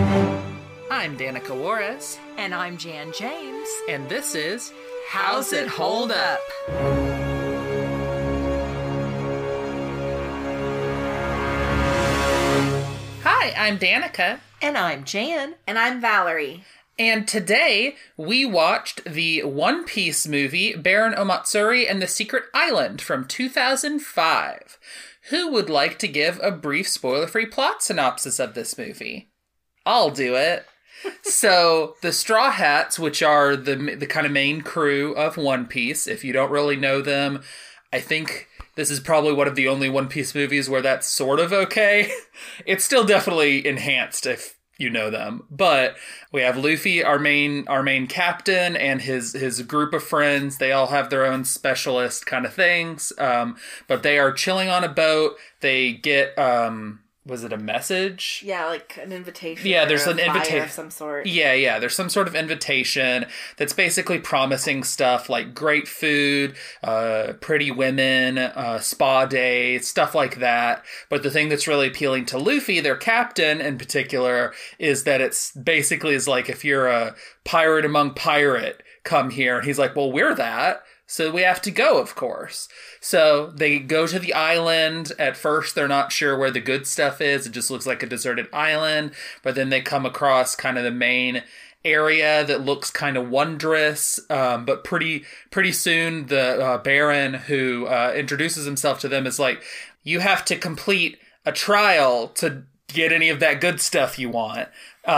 I'm Danica Juarez. And I'm Jan James. And this is How's It Hold Up? Hi, I'm Danica. And I'm Jan. And I'm Valerie. And today we watched the One Piece movie Baron Omatsuri and the Secret Island from 2005. Who would like to give a brief spoiler-free plot synopsis of this movie? I'll do it. So, the Straw Hats, which are the kind of main crew of One Piece, if you don't really know them, I think this is probably one of the only One Piece movies where that's sort of okay. It's still definitely enhanced if you know them. But we have Luffy, our main captain, and his group of friends. They all have their own specialist kind of things. But they are chilling on a boat. They get... was it a message? Yeah, like an invitation. Yeah, there's an invitation of some sort. Yeah. There's some sort of invitation that's basically promising stuff like great food, pretty women, spa day, stuff like that. But the thing that's really appealing to Luffy, their captain in particular, is that it's basically is like if you're a pirate among pirate, come here. And he's like, well, we're that. So we have to go, of course. So they go to the island. At first, they're not sure where the good stuff is. It just looks like a deserted island. But then they come across kind of the main area that looks kind of wondrous. But pretty soon, the Baron, who introduces himself to them, is like, you have to complete a trial to get any of that good stuff you want.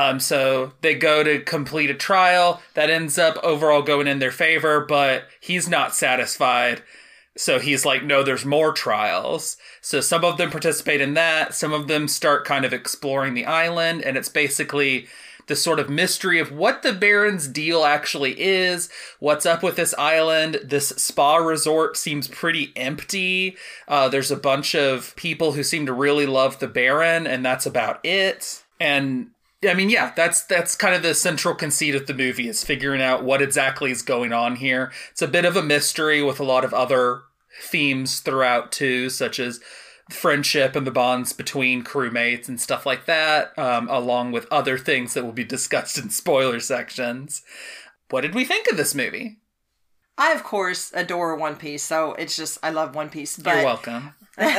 So they go to complete a trial that ends up overall going in their favor, but he's not satisfied. So he's like, no, there's more trials. So some of them participate in that. Some of them start kind of exploring the island, and it's basically the sort of mystery of what the Baron's deal actually is. What's up with this island? This spa resort seems pretty empty. There's a bunch of people who seem to really love the Baron, and that's about it. And I mean, yeah, that's kind of the central conceit of the movie, is figuring out what exactly is going on here. It's a bit of a mystery with a lot of other themes throughout too, such as friendship and the bonds between crewmates and stuff like that, along with other things that will be discussed in spoiler sections. What did we think of this movie? I, of course, adore One Piece, so it's just, I love One Piece. But... You're welcome.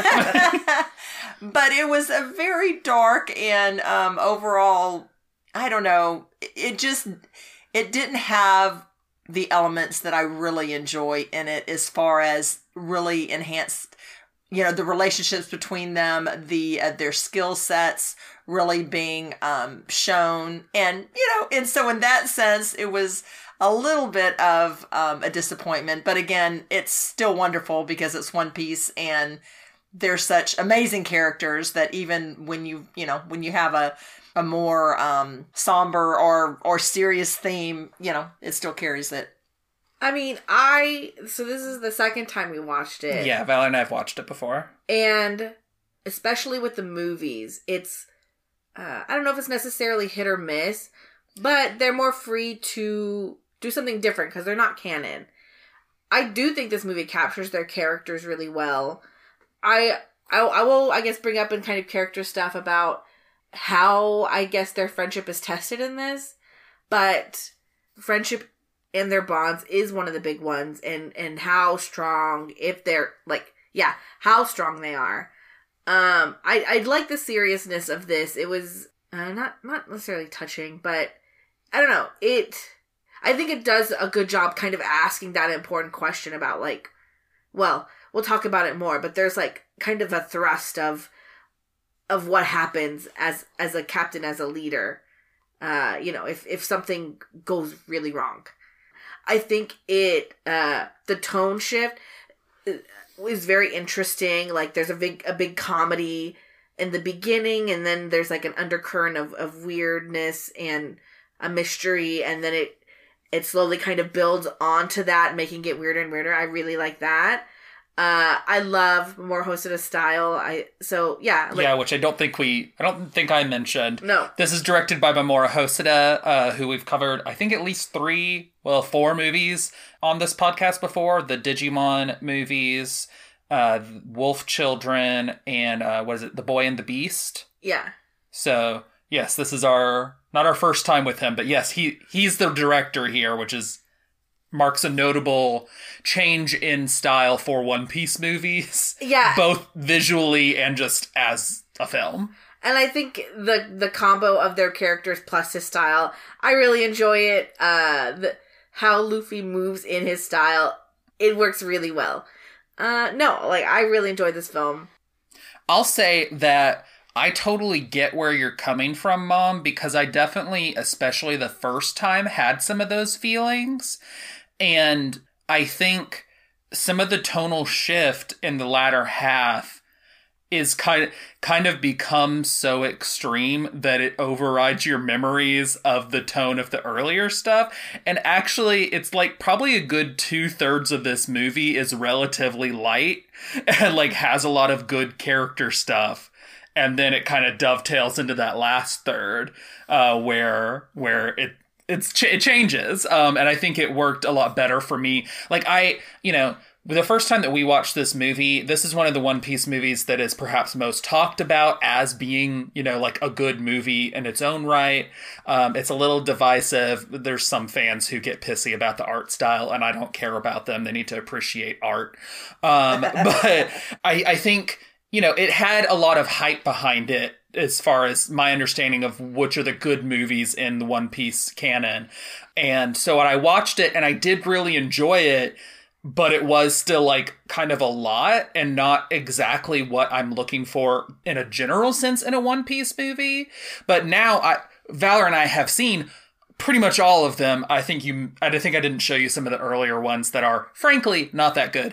But it was a very dark and overall, I don't know, it didn't have the elements that I really enjoy in it as far as really enhanced, the relationships between them, their skill sets really being shown. And, and so in that sense, it was a little bit of a disappointment. But again, it's still wonderful because it's One Piece and they're such amazing characters that even when you have a more somber or serious theme, it still carries it. I mean, so this is the second time we watched it. Yeah, Val and I have watched it before. And especially with the movies, it's, I don't know if it's necessarily hit or miss, but they're more free to do something different because they're not canon. I do think this movie captures their characters really well. I will, I guess, bring up in kind of character stuff about how, I guess, their friendship is tested in this. But friendship and their bonds is one of the big ones. And how strong, if they're, how strong they are. I like the seriousness of this. It was not necessarily touching, but I don't know. I think it does a good job kind of asking that important question about, we'll talk about it more, but there's kind of a thrust of what happens as a captain, as a leader, if something goes really wrong. I think the tone shift is very interesting. There's a big comedy in the beginning, and then there's an undercurrent of weirdness and a mystery, and then it slowly kind of builds onto that, making it weirder and weirder. I really like that. I love Mamoru Hosoda's style. Which I don't think I mentioned. No. This is directed by Mamoru Hosoda, who we've covered, I think, at least 4 movies on this podcast before. The Digimon movies, Wolf Children, and The Boy and the Beast. Yeah. So, yes, this is our not our first time with him, but yes, he's the director here, which marks a notable change in style for One Piece movies. Yeah. Both visually and just as a film. And I think the combo of their characters plus his style, I really enjoy it. How Luffy moves in his style, it works really well. I really enjoyed this film. I'll say that I totally get where you're coming from, Mom, because I definitely, especially the first time, had some of those feelings. And I think some of the tonal shift in the latter half is kind of become so extreme that it overrides your memories of the tone of the earlier stuff. And actually, it's like probably a good 2/3 of this movie is relatively light and like has a lot of good character stuff. And then it kind of dovetails into that last third where it changes. And I think it worked a lot better for me. Like the first time that we watched this movie, this is one of the One Piece movies that is perhaps most talked about as being, like a good movie in its own right. It's a little divisive. There's some fans who get pissy about the art style, and I don't care about them. They need to appreciate art. But I think, it had a lot of hype behind it as far as my understanding of which are the good movies in the One Piece canon. And so when I watched it, and I did really enjoy it, but it was still like kind of a lot and not exactly what I'm looking for in a general sense in a One Piece movie. But now Valor and I have seen pretty much all of them. I think I didn't show you some of the earlier ones that are frankly not that good.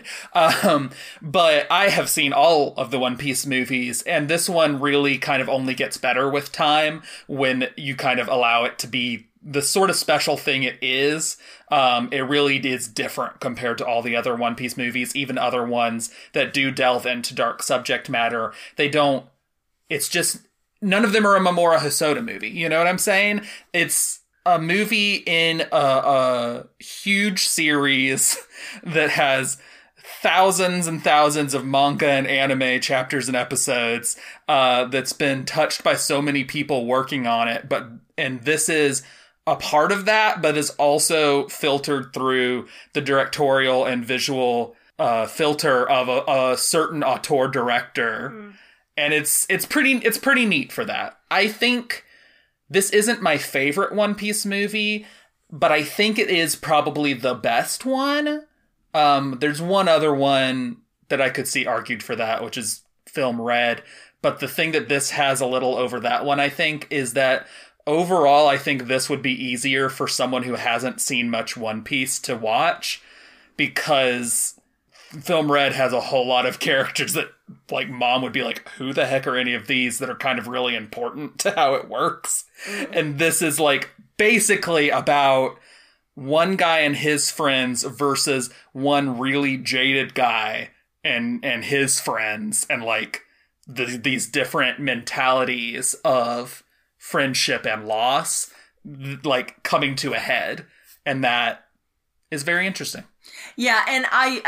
But I have seen all of the One Piece movies, and this one really kind of only gets better with time when you kind of allow it to be the sort of special thing it is. It really is different compared to all the other One Piece movies, even other ones that do delve into dark subject matter. It's just, none of them are a Mamoru Hosoda movie. You know what I'm saying? It's a movie in a huge series that has thousands and thousands of manga and anime chapters and episodes that's been touched by so many people working on it. And this is a part of that, but is also filtered through the directorial and visual filter of a certain auteur director. And it's pretty neat for that. I think this isn't my favorite One Piece movie, but I think it is probably the best one. There's one other one that I could see argued for that, which is Film Red. But the thing that this has a little over that one, I think, is that overall, I think this would be easier for someone who hasn't seen much One Piece to watch, because Film Red has a whole lot of characters that, like, Mom would be like, who the heck are any of these, that are kind of really important to how it works? Mm-hmm. And this is, like, basically about one guy and his friends versus one really jaded guy and his friends, and, like, these different mentalities of friendship and loss, like, coming to a head. And that is very interesting. Yeah, and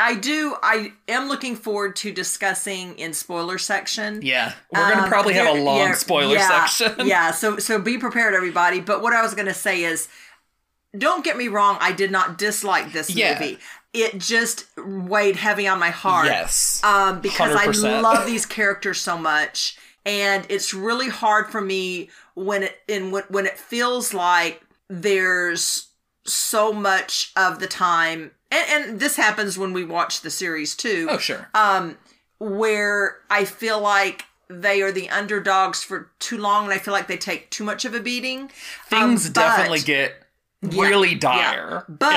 I am looking forward to discussing in spoiler section. Yeah, we're going to probably have a long spoiler section. Yeah, so be prepared, everybody. But what I was going to say is, don't get me wrong, I did not dislike this movie. It just weighed heavy on my heart. Yes, because 100%. I love these characters so much. And it's really hard for me when it feels like there's so much of the time, and this happens when we watch the series too. Oh, sure. Where I feel like they are the underdogs for too long, and I feel like they take too much of a beating. Things definitely get really dire. But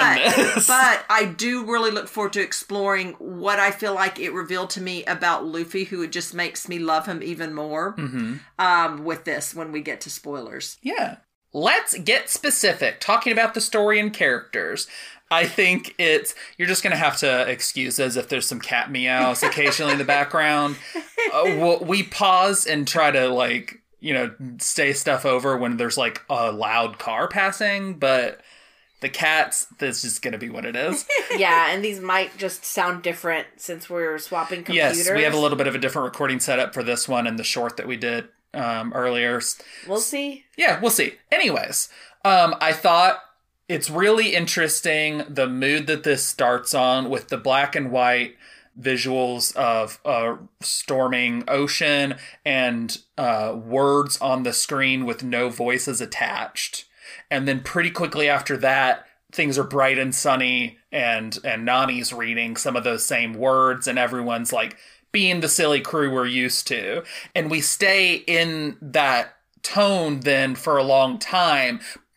I do really look forward to exploring what I feel like it revealed to me about Luffy, who it just makes me love him even more. Mm-hmm. With this, when we get to spoilers. Yeah. Let's get specific, talking about the story and characters. I think you're just going to have to excuse us if there's some cat meows occasionally in the background. We pause and try to, like, stay stuff over when there's, like, a loud car passing, but the cats, that's just going to be what it is. Yeah, and these might just sound different since we're swapping computers. Yes, we have a little bit of a different recording setup for this one and the short that we did. earlier. We'll see. Yeah, we'll see. Anyways, I thought it's really interesting the mood that this starts on with the black and white visuals of a storming ocean and words on the screen with no voices attached. And then pretty quickly after that, things are bright and sunny, and Nami's reading some of those same words, and everyone's like being the silly crew we're used to. And we stay in that tone then for a long time,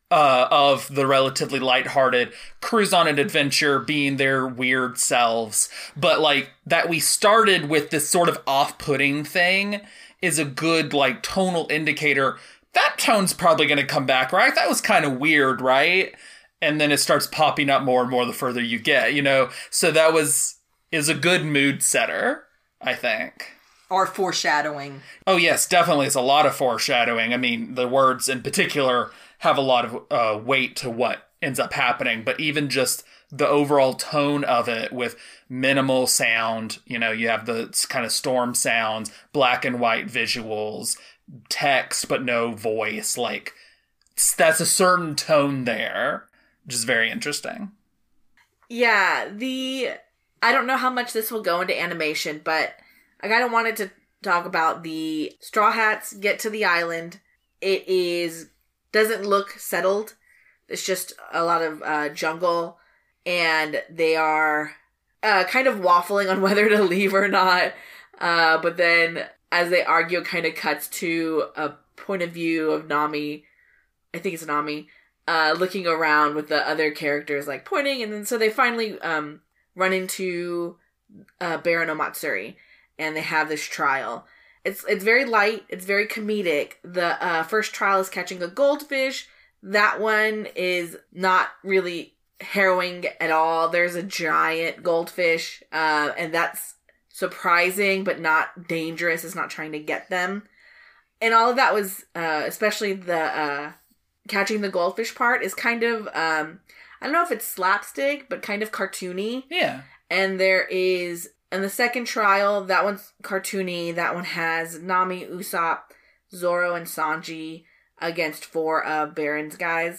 of the relatively lighthearted cruise on an adventure being their weird selves. But like that we started with this sort of off-putting thing is a good like tonal indicator. That tone's probably going to come back, right? That was kind of weird, right? And then it starts popping up more and more the further you get, you know? So that is a good mood setter, I think. Or foreshadowing. Oh, yes, definitely. It's a lot of foreshadowing. I mean, the words in particular have a lot of weight to what ends up happening. But even just the overall tone of it with minimal sound, you know, you have the kind of storm sounds, black and white visuals, text, but no voice. Like, that's a certain tone there, which is very interesting. Yeah, I don't know how much this will go into animation, but I kind of wanted to talk about the Straw Hats get to the island. It doesn't look settled. It's just a lot of jungle, and they are kind of waffling on whether to leave or not. But then as they argue, it kind of cuts to a point of view of Nami. I think it's Nami, looking around with the other characters like pointing, and then so they finally run into Baron Omatsuri, and they have this trial. It's very light. It's very comedic. The first trial is catching a goldfish. That one is not really harrowing at all. There's a giant goldfish, and that's surprising but not dangerous. It's not trying to get them. And all of that was, especially the catching the goldfish part, is kind of, I don't know if it's slapstick, but kind of cartoony. Yeah. And there is... And the second trial, that one's cartoony. That one has Nami, Usopp, Zoro, and Sanji against 4 of Baron's guys.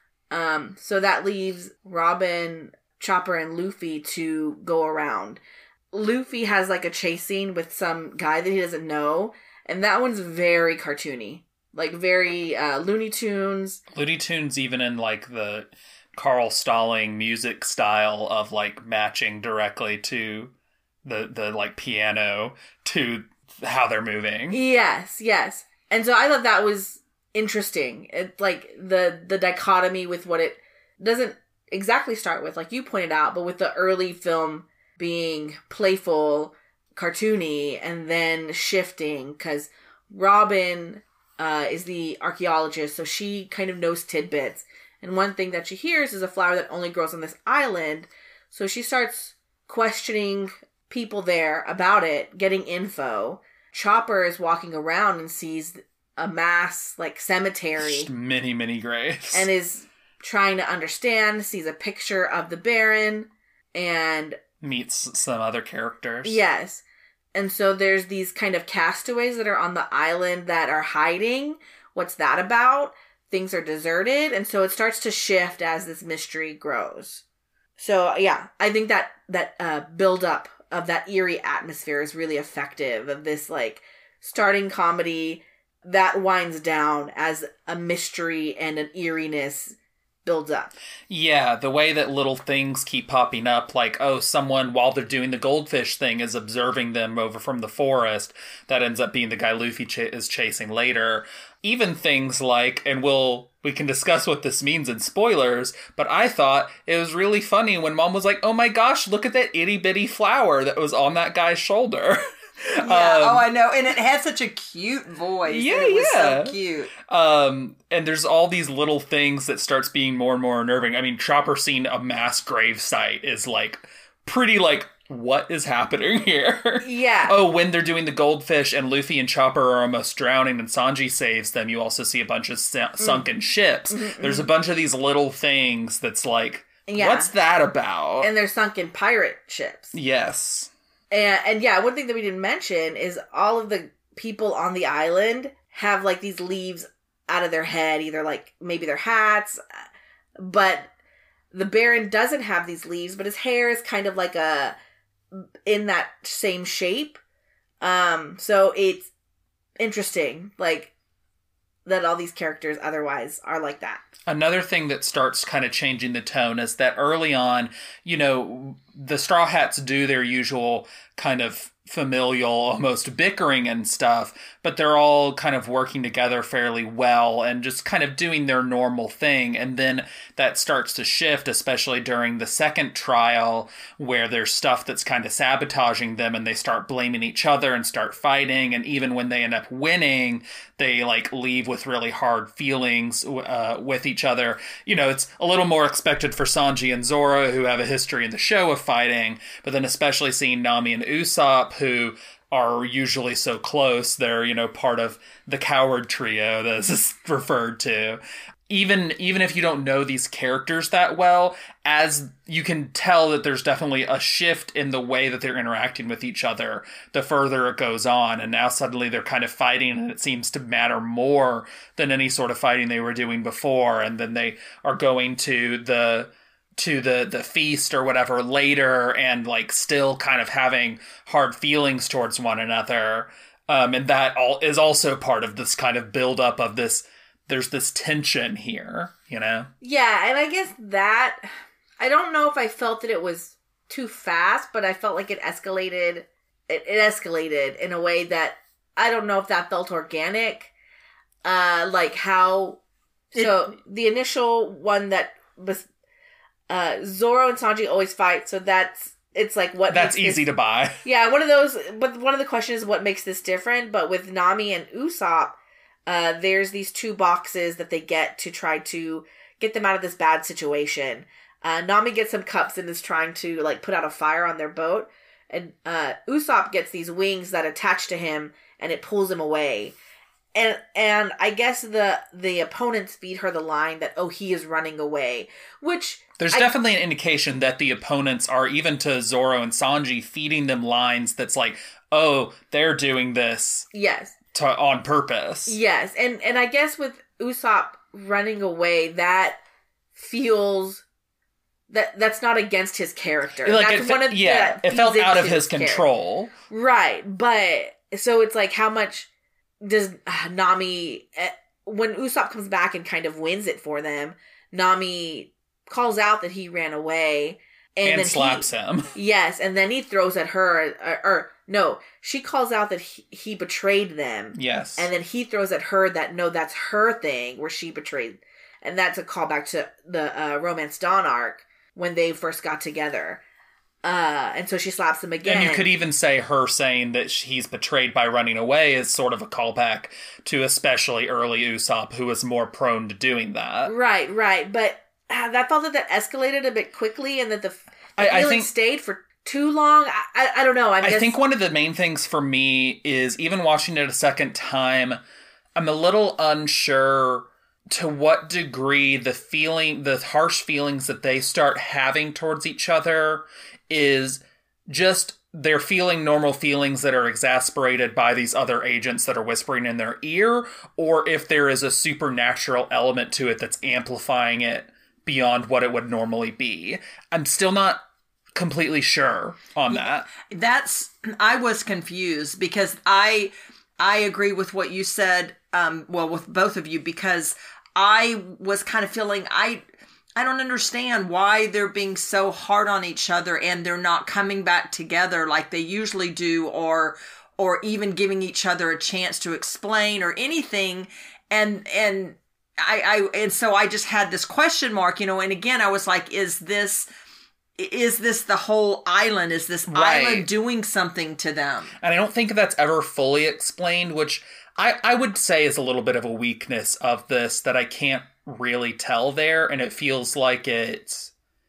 So that leaves Robin, Chopper, and Luffy to go around. Luffy has like a chase scene with some guy that he doesn't know. And that one's very cartoony. Like very Looney Tunes. Looney Tunes even in like the Carl Stalling music style of like matching directly to... the like piano to how they're moving. Yes. And so I thought that was interesting. It like the dichotomy with what it doesn't exactly start with, like you pointed out, but with the early film being playful, cartoony, and then shifting, because Robin is the archaeologist, so she kind of knows tidbits. And one thing that she hears is a flower that only grows on this island. So she starts questioning people there about it, getting info. Chopper is walking around and sees a mass like cemetery, many graves, and is trying to understand, sees a picture of the Baron, and meets some other characters. Yes. And so there's these kind of castaways that are on the island that are hiding. What's that about? Things are deserted, and so it starts to shift as this mystery grows. So yeah, I think that build up of that eerie atmosphere is really effective, of this like starting comedy that winds down as a mystery and an eeriness builds up. Yeah, the way that little things keep popping up, like, oh, someone, while they're doing the goldfish thing, is observing them over from the forest. That ends up being the guy Luffy is chasing later. Even things like, and we can discuss what this means in spoilers, but I thought it was really funny when Mom was like, oh my gosh, look at that itty bitty flower that was on that guy's shoulder. Yeah, I know. And it had such a cute voice. Yeah, it was so cute. And there's all these little things that starts being more and more unnerving. I mean, Chopper seeing a mass grave site is like pretty like, what is happening here? Yeah. Oh, when they're doing the goldfish and Luffy and Chopper are almost drowning and Sanji saves them, you also see a bunch of sunken ships. Mm-hmm. There's a bunch of these little things that's like, what's that about? And they're sunken pirate ships. Yes. And yeah, one thing that we didn't mention is all of the people on the island have like these leaves out of their head, either like maybe their hats, but the Baron doesn't have these leaves, but his hair is kind of like in that same shape. So it's interesting, like, that all these characters otherwise are like that. Another thing that starts kind of changing the tone is that early on, the Straw Hats do their usual kind of familial, almost bickering and stuff, but they're all kind of working together fairly well and just kind of doing their normal thing. And then that starts to shift, especially during the second trial, where there's stuff that's kind of sabotaging them and they start blaming each other and start fighting. And even when they end up winning, they like leave with really hard feelings with each other. It's a little more expected for Sanji and Zoro, who have a history in the show of fighting, but then especially seeing Nami and Usopp, who are usually so close. They're, part of the coward trio that is referred to. Even if you don't know these characters that well, as you can tell that there's definitely a shift in the way that they're interacting with each other the further it goes on. And now suddenly they're kind of fighting, and it seems to matter more than any sort of fighting they were doing before. And then they are going to the feast or whatever later, and like still kind of having hard feelings towards one another. And that all is also part of this kind of buildup of this. There's this tension here, Yeah, and I guess that, I don't know if I felt that it was too fast, but I felt like it escalated. It escalated in a way that I don't know if that felt organic. Like how, so the initial one that was, Zoro and Sanji always fight, so it's like what that's easy to buy. Yeah, one of those, but one of the questions is what makes this different, but with Nami and Usopp, there's these 2 boxes that they get to try to get them out of this bad situation. Nami gets some cups and is trying to like put out a fire on their boat, and Usopp gets these wings that attach to him, and it pulls him away. And I guess the opponents feed her the line that, oh, he is running away, which there's definitely an indication that the opponents are, even to Zoro and Sanji, feeding them lines that's like, oh, they're doing this. Yes. On purpose. Yes. And I guess with Usopp running away, that feels that's not against his character. Like that's it felt out of his control. Right. But so it's like, how much does Nami, when Usopp comes back and kind of wins it for them, Nami calls out that he ran away and then slaps him. Yes, and then he throws at her, or no, she calls out that he betrayed them. Yes. And then he throws at her that, no, that's her thing, where she betrayed. And that's a callback to the Romance Dawn arc, when they first got together. And so she slaps him again. And you could even say her saying that he's betrayed by running away is sort of a callback to especially early Usopp, who was more prone to doing that. Right. But that felt that escalated a bit quickly, and that the feeling stayed for too long. I don't know. I think one of the main things for me is, even watching it a second time, I'm a little unsure to what degree the harsh feelings that they start having towards each other is just they're feeling normal feelings that are exasperated by these other agents that are whispering in their ear, or if there is a supernatural element to it that's amplifying it beyond what it would normally be. I'm still not completely sure on that. I was confused, because I agree with what you said, with both of you, because I was kind of feeling, I don't understand why they're being so hard on each other and they're not coming back together like they usually do, or even giving each other a chance to explain or anything. And so I just had this question mark, and again, I was like, is this the whole island? Is this island doing something to them? And I don't think that's ever fully explained, which I would say is a little bit of a weakness of this, that I can't really tell there, and it feels like it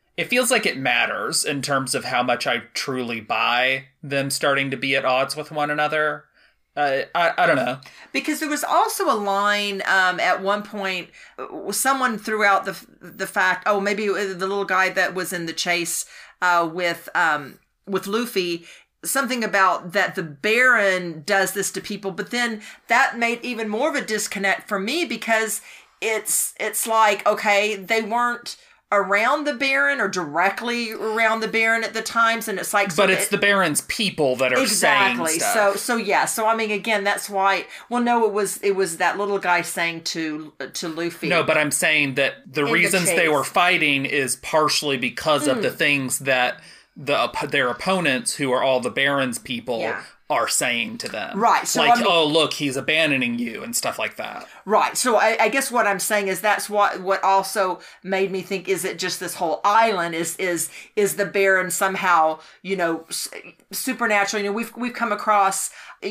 matters in terms of how much I truly buy them starting to be at odds with one another. I don't know. Because there was also a line at one point, someone threw out the fact, maybe the little guy that was in the chase with Luffy, something about that the Baron does this to people, but then that made even more of a disconnect for me because it's like, okay, they weren't around the Baron or directly around the Baron at the times, and it's like, but it's the Baron's people that are saying stuff. So I mean, again, that's why. Well, no, it was that little guy saying to Luffy. No, but I'm saying that the reasons they were fighting is partially because of the things that their opponents, who are all the Baron's people, are saying to them. Right. So like, oh, look, he's abandoning you and stuff like that. Right. So I guess what I'm saying is that's what also made me think, is it just this whole island is the Baron somehow, supernatural? We've come across,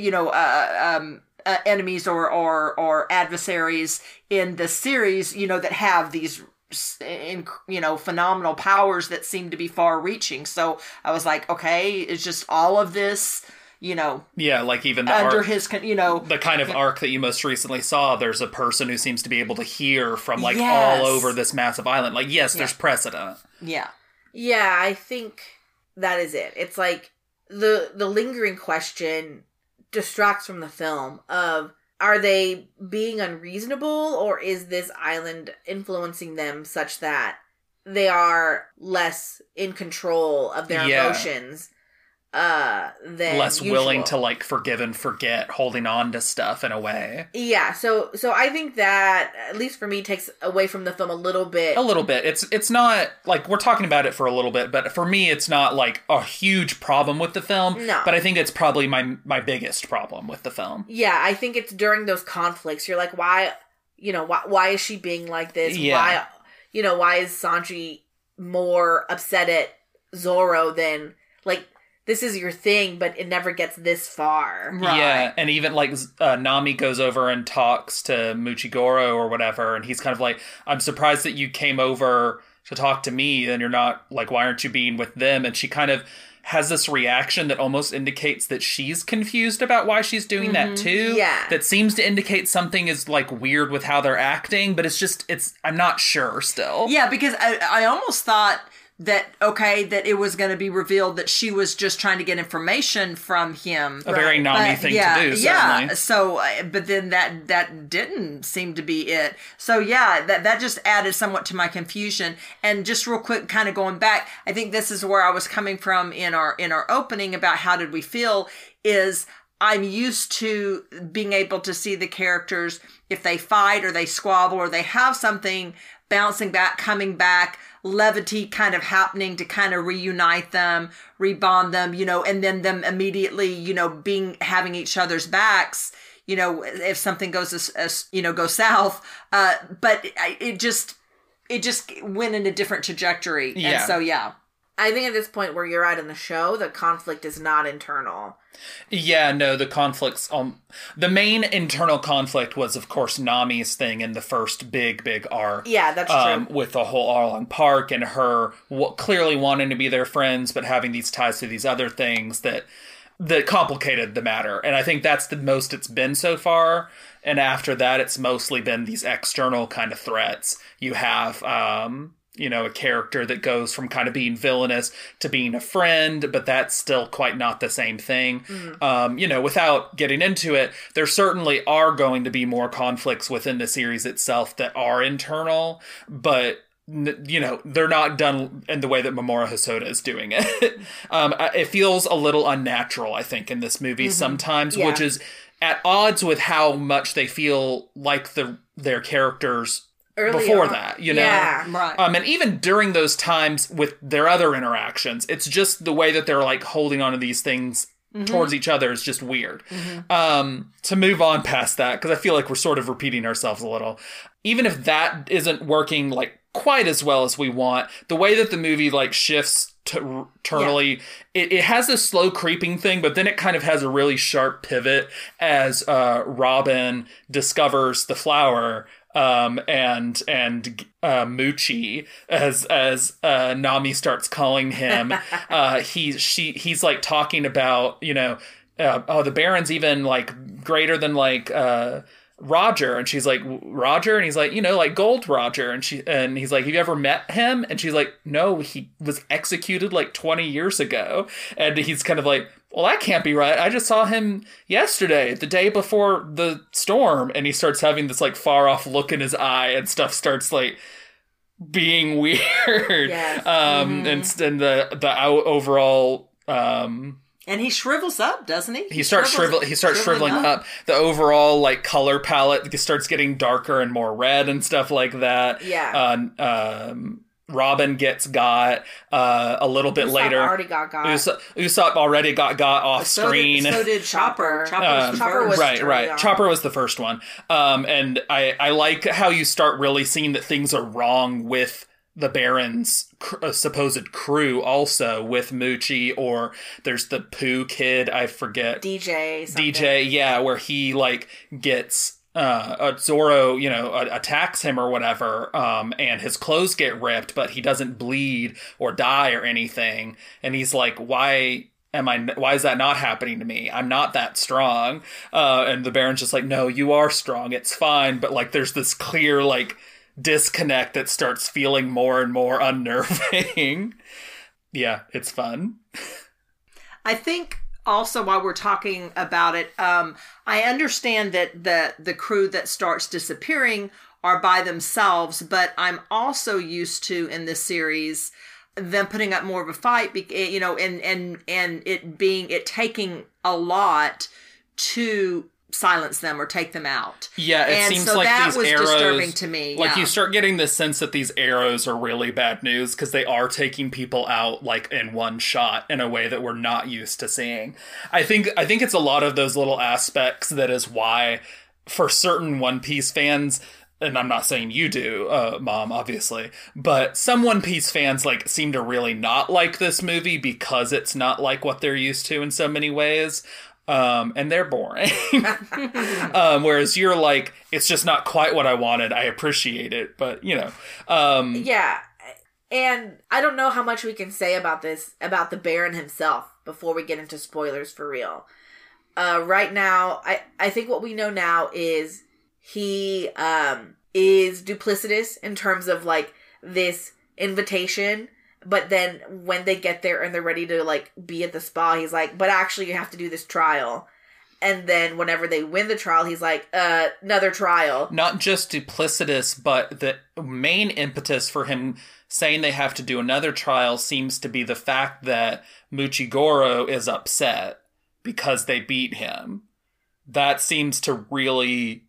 enemies or adversaries in the series, that have these phenomenal powers that seem to be far reaching. So I was like, okay, it's just all of this, like even the under arc, his, the kind of arc that you most recently saw, there's a person who seems to be able to hear from all over this massive island. Like, yes, there's precedent. Yeah. Yeah, I think that is it. It's like the lingering question distracts from the film of, are they being unreasonable, or is this island influencing them such that they are less in control of their emotions than less usual? Willing to forgive and forget, holding on to stuff in a way. Yeah, so I think that, at least for me, takes away from the film a little bit. A little bit. It's not we're talking about it for a little bit, but for me it's not a huge problem with the film. No. But I think it's probably my biggest problem with the film. Yeah, I think it's during those conflicts you're like, why is she being like this? Yeah. Why is Sanji more upset at Zoro than this is your thing, but it never gets this far. Right. Yeah, and even Nami goes over and talks to Muchigoro or whatever, and he's kind of like, I'm surprised that you came over to talk to me, and you're not, why aren't you being with them? And she kind of has this reaction that almost indicates that she's confused about why she's doing that too. Yeah. That seems to indicate something is weird with how they're acting, but I'm not sure still. Yeah, because I almost thought that it was going to be revealed that she was just trying to get information from him. A very Nami thing to do, certainly. Yeah, so, but then that didn't seem to be it. So yeah, that just added somewhat to my confusion. And just real quick, kind of going back, I think this is where I was coming from in our opening about how did we feel, is I'm used to being able to see the characters, if they fight or they squabble or they have something bouncing back, coming back, levity kind of happening to kind of reunite them, rebond them, and then them immediately, having each other's backs, if something goes, goes south. But it just went in a different trajectory. Yeah. And so, yeah. I think at this point where you're at in the show, the conflict is not internal. Yeah, no, the conflicts, the main internal conflict was, of course, Nami's thing in the first big arc. Yeah, that's true. With the whole Arlong Park and her clearly wanting to be their friends, but having these ties to these other things that complicated the matter. And I think that's the most it's been so far. And after that, it's mostly been these external kind of threats. You have, a character that goes from kind of being villainous to being a friend, but that's still quite not the same thing. Mm-hmm. Without getting into it, there certainly are going to be more conflicts within the series itself that are internal, but they're not done in the way that Mamoru Hosoda is doing it. It feels a little unnatural, I think, in this movie sometimes, which is at odds with how much they feel like their characters before that, Yeah, right. And even during those times with their other interactions, it's just the way that they're holding on to these things towards each other is just weird. To move on past that, because I feel like we're sort of repeating ourselves a little, even if that isn't working quite as well as we want, the way that the movie shifts tonally, it has this slow creeping thing, but then it kind of has a really sharp pivot as Robin discovers the flower. And Muchi, as Nami starts calling him, he's talking about, the Baron's even greater than Roger, and she's like, Roger, and he's like, like Gold Roger, and he's like, have you ever met him? And she's like, no, he was executed like 20 years ago. And he's kind of like, well, that can't be right. I just saw him yesterday, the day before the storm. And he starts having this like far off look in his eye, and stuff starts like being weird. Yes. And the overall, and he shrivels up, doesn't he? He starts shriveling up. The overall like color palette starts getting darker and more red and stuff like that. Yeah. Robin gets got a little bit later. Usopp already got off screen. So did Chopper. Chopper was right. Chopper was the first one. And I like how you start really seeing that things are wrong with the Baron's supposed crew, also with Muchi, or there's the Pooh kid, I forget. DJ, yeah, where he like gets Zoro, attacks him or whatever, and his clothes get ripped, but he doesn't bleed or die or anything, and he's like, why is that not happening to me? I'm not that strong. And the Baron's just like, no, you are strong, it's fine, but like there's this clear like disconnect that starts feeling more and more unnerving. Yeah, it's fun. I think also, while we're talking about it, I understand that the crew that starts disappearing are by themselves, but I'm also used to, in this series, them putting up more of a fight, and it taking a lot to silence them or take them out. Yeah, it seems so like that these was arrows, disturbing to me. Like you start getting the sense that these arrows are really bad news because they are taking people out like in one shot in a way that we're not used to seeing. I think it's a lot of those little aspects that is why for certain One Piece fans, and I'm not saying you do, Mom, obviously, but some One Piece fans like seem to really not like this movie because it's not like what they're used to in so many ways. And they're boring. Whereas you're like, it's just not quite what I wanted. I appreciate it, but yeah. And I don't know how much we can say about the Baron himself before we get into spoilers for real. Right now, I think what we know now is he, is duplicitous in terms of like this invitation. But then when they get there and they're ready to like be at the spa, he's like, but actually you have to do this trial. And then whenever they win the trial, he's like, another trial. Not just duplicitous, but the main impetus for him saying they have to do another trial seems to be the fact that Muchigoro is upset because they beat him. That seems to really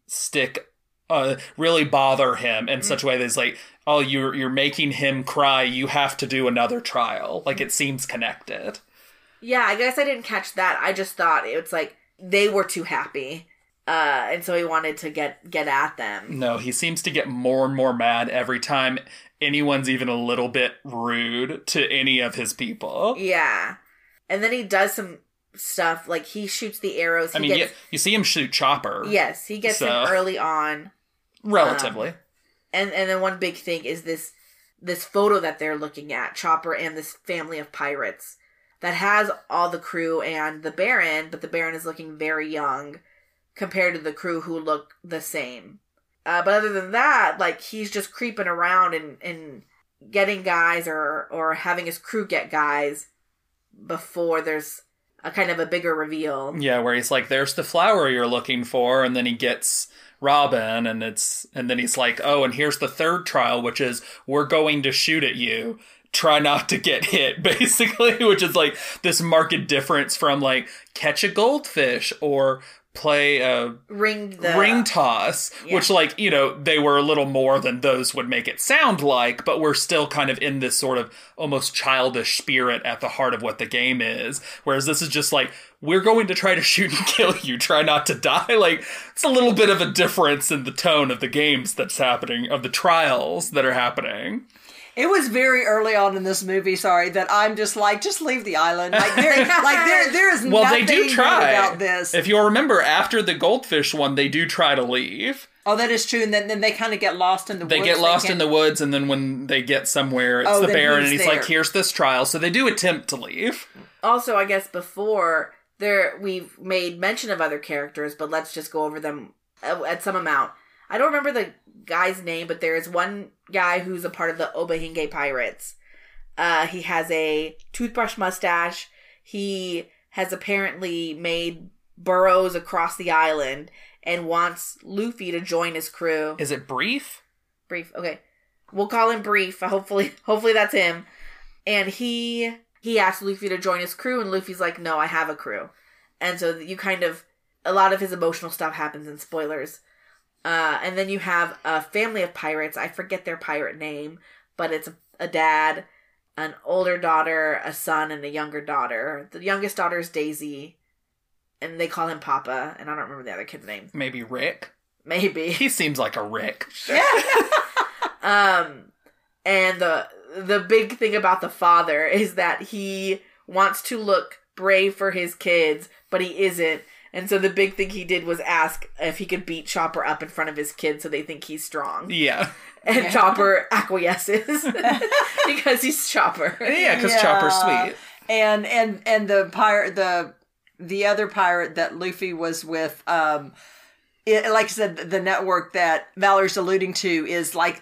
really bother him in such a way that he's like, oh, you're making him cry, you have to do another trial. Like, it seems connected. Yeah, I guess I didn't catch that. I just thought it's like they were too happy. And so he wanted to get at them. No, he seems to get more and more mad every time anyone's even a little bit rude to any of his people. Yeah. And then he does some stuff, like he shoots the arrows. You see him shoot Chopper. Yes, he gets him early on. Relatively. And then one big thing is this photo that they're looking at, Chopper and this family of pirates, that has all the crew and the Baron, but the Baron is looking very young compared to the crew who look the same. But other than that, like, he's just creeping around and getting guys or having his crew get guys before there's a kind of a bigger reveal. Yeah, where he's like, there's the flower you're looking for, and then he gets Robin, and then he's like, oh, and here's the third trial, which is, we're going to shoot at you. Try not to get hit, basically, which is like this marked difference from like catch a goldfish or play a ring toss, yeah. Which, like, they were a little more than those would make it sound like, but we're still kind of in this sort of almost childish spirit at the heart of what the game is. Whereas this is just like, we're going to try to shoot and kill you, try not to die. Like, it's a little bit of a difference in the tone of the games that's happening, of the trials that are happening. It was very early on in this movie, that I'm just like, just leave the island. Like, there is nothing they do try about this. If you'll remember, after the goldfish one, they do try to leave. Oh, that is true. And then they kind of get lost in the woods. They get lost in the woods, and then when they get somewhere, it's the Baron, and he's like, here's this trial. So they do attempt to leave. Also, I guess before, we've made mention of other characters, but let's just go over them at some amount. I don't remember the guy's name, but there is one guy who's a part of the Obahinge Pirates. He has a toothbrush mustache. He has apparently made burrows across the island and wants Luffy to join his crew. Is it Brief? Brief, okay. We'll call him Brief. Hopefully that's him. And he asked Luffy to join his crew, and Luffy's like, no, I have a crew. And so you kind of, a lot of his emotional stuff happens in spoilers. And then you have a family of pirates. I forget their pirate name, but it's a dad, an older daughter, a son, and a younger daughter. The youngest daughter is Daisy, and they call him Papa, and I don't remember the other kid's name. Maybe Rick? Maybe. He seems like a Rick. And the big thing about the father is that he wants to look brave for his kids, but he isn't. And so the big thing he did was ask if he could beat Chopper up in front of his kids so they think he's strong. Yeah. And Chopper acquiesces because he's Chopper. Yeah, because Chopper's sweet. And the pirate, the other pirate that Luffy was with, like I said, the network that Valerie's alluding to is like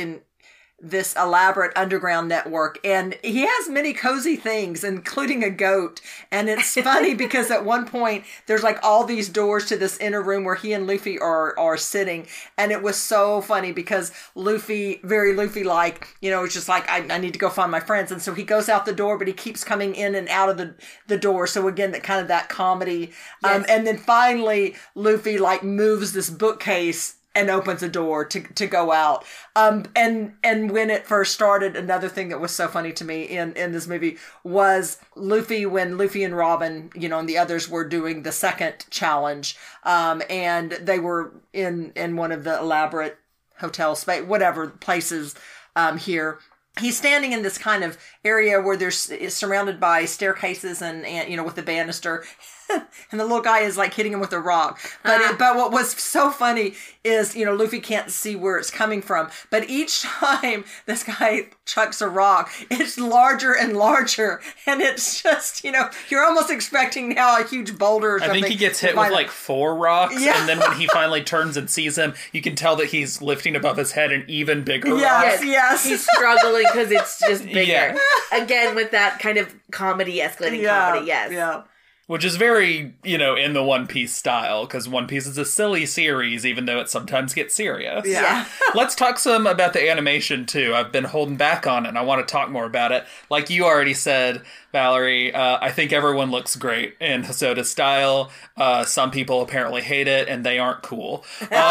this elaborate underground network, and he has many cozy things, including a goat. And it's funny because at one point there's like all these doors to this inner room where he and Luffy are sitting, and it was so funny because Luffy, very Luffy like, it's just like, I need to go find my friends, and so he goes out the door, but he keeps coming in and out of the door. So again, that kind of that comedy. Yes. And then finally Luffy like moves this bookcase and opens a door to go out. And when it first started, another thing that was so funny to me in this movie was when Luffy and Robin, and the others were doing the second challenge, and they were in one of the elaborate hotel space, whatever places here. He's standing in this kind of area where is surrounded by staircases and with the banister. And the little guy is like hitting him with a rock. But what was so funny is, Luffy can't see where it's coming from. But each time this guy chucks a rock, it's larger and larger. And it's just, you're almost expecting now a huge boulder or something. I think he gets hit with like 4 rocks. Yeah. And then when he finally turns and sees him, you can tell that he's lifting above his head an even bigger rock. Yes. He's struggling because it's just bigger. Yeah. Again, with that kind of comedy, escalating comedy, yes. Yeah. Which is very, in the One Piece style, because One Piece is a silly series, even though it sometimes gets serious. Yeah. Let's talk some about the animation, too. I've been holding back on it, and I want to talk more about it. Like you already said, Valerie, I think everyone looks great in Hosoda's style. Some people apparently hate it, and they aren't cool.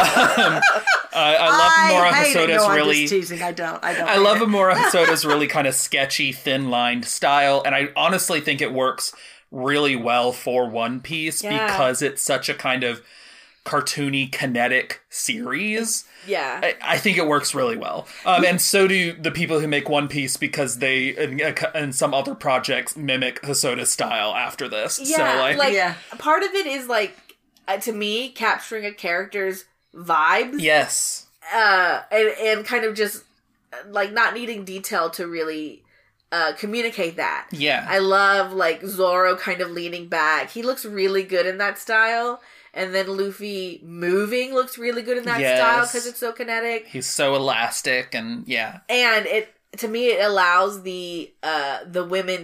I love Mura Hosoda's I'm just teasing. I don't. I love Mura Hosoda's really kind of sketchy, thin-lined style, and I honestly think it works really well for One Piece because it's such a kind of cartoony, kinetic series. Yeah. I think it works really well. And so do the people who make One Piece because they, in some other projects, mimic Hosoda's style after this. Yeah, so, part of it is, to me, capturing a character's vibes. Yes. And kind of just, not needing detail to really communicate that. Yeah. I love, Zoro kind of leaning back. He looks really good in that style. And then Luffy moving looks really good in that style because it's so kinetic. He's so elastic and, yeah. And to me, it allows the women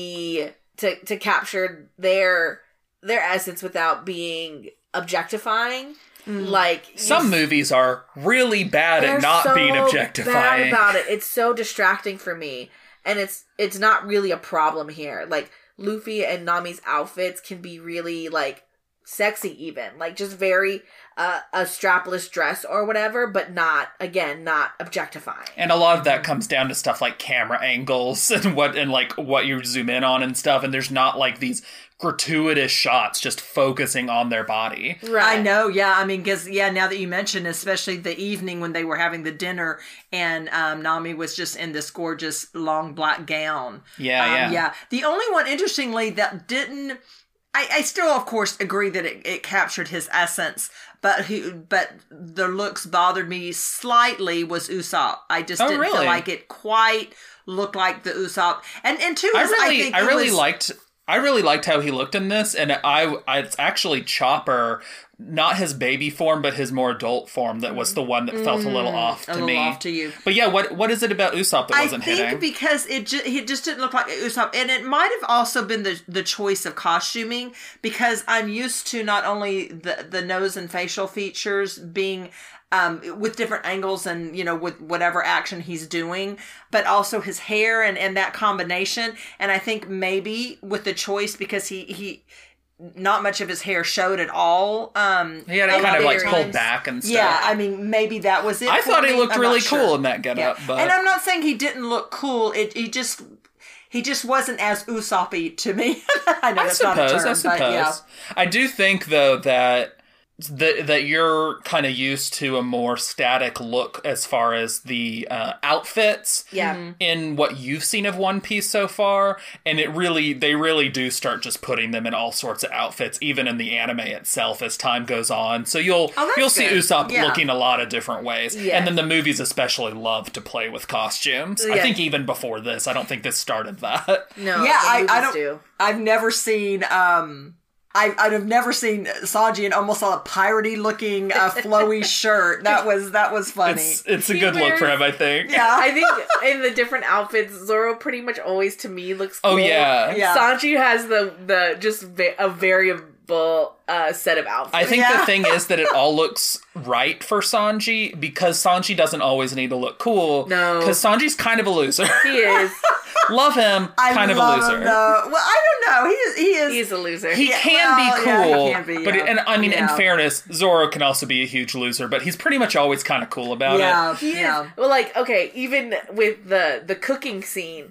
to capture their essence without being objectifying. Some movies are really bad at not being objectifying. Bad about it. It's so distracting for me. And it's not really a problem here. Luffy and Nami's outfits can be really, sexy even. Just very, a strapless dress or whatever, but not objectifying. And a lot of that comes down to stuff like camera angles and what you zoom in on and stuff. And there's not, these gratuitous shots just focusing on their body. Right. I know, yeah. Because, now that you mention, especially the evening when they were having the dinner and Nami was just in this gorgeous long black gown. Yeah. The only one, interestingly, that didn't... I still, of course, agree that it captured his essence, but the looks bothered me slightly was Usopp. I just didn't feel like it quite looked like the Usopp. And two, I really liked I really liked how he looked in this, and it's actually Chopper, not his baby form, but his more adult form that was the one that felt a little off to me. Off to you. But yeah, what is it about Usopp that wasn't hitting? I think because he just didn't look like Usopp, and it might have also been the choice of costuming, because I'm used to not only the nose and facial features being with different angles and, with whatever action he's doing, but also his hair and that combination. And I think maybe with the choice, because he not much of his hair showed at all. He had it kind of like pulled back and stuff. Yeah, I mean, maybe that was it. I thought he looked really cool sure. in that getup. Yeah. But... And I'm not saying he didn't look cool. He just wasn't as Usopp-y to me. I know that's not a term, but yeah. I do think, though, that you're kind of used to a more static look as far as the outfits in what you've seen of One Piece so far, and they really do start just putting them in all sorts of outfits, even in the anime itself as time goes on. So you'll see Usopp looking a lot of different ways, and then the movies especially love to play with costumes. I think even before this, I don't think this started that. No, I don't. I've never seen. I'd have never seen Sanji in almost a piratey looking flowy shirt. That was funny. It's a good look for him, I think. Yeah, I think in the different outfits, Zoro pretty much always to me looks cool. Oh yeah. Sanji has the just a variable set of outfits. I think the thing is that it all looks right for Sanji, because Sanji doesn't always need to look cool. No, because Sanji's kind of a loser. He is. Love him. Kind of a loser. Well, I don't know. He is. He's a loser. He can be cool. Yeah, he can be, but in fairness, Zoro can also be a huge loser, but he's pretty much always kind of cool about it. Yeah. Well, like, okay, even with the cooking scene,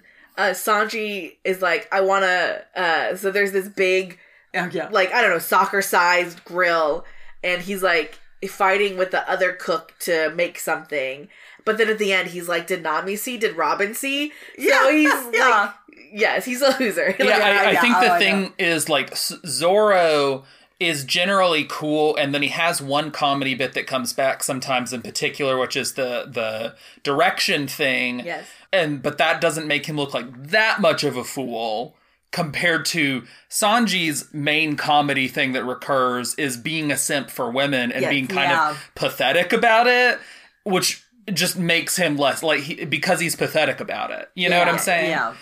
Sanji is like, I want to. So there's this big, like, I don't know, soccer-sized grill, and he's like fighting with the other cook to make something. But then at the end, he's like, did Nami see? Did Robin see? So he's like, yes, he's a loser. I think the thing is, like, Zoro is generally cool, and then he has one comedy bit that comes back sometimes in particular, which is the direction thing. Yes. But that doesn't make him look like that much of a fool. Compared to Sanji's main comedy thing that recurs is being a simp for women and being kind of pathetic about it, which just makes him less because he's pathetic about it. You know what I'm saying? Yeah.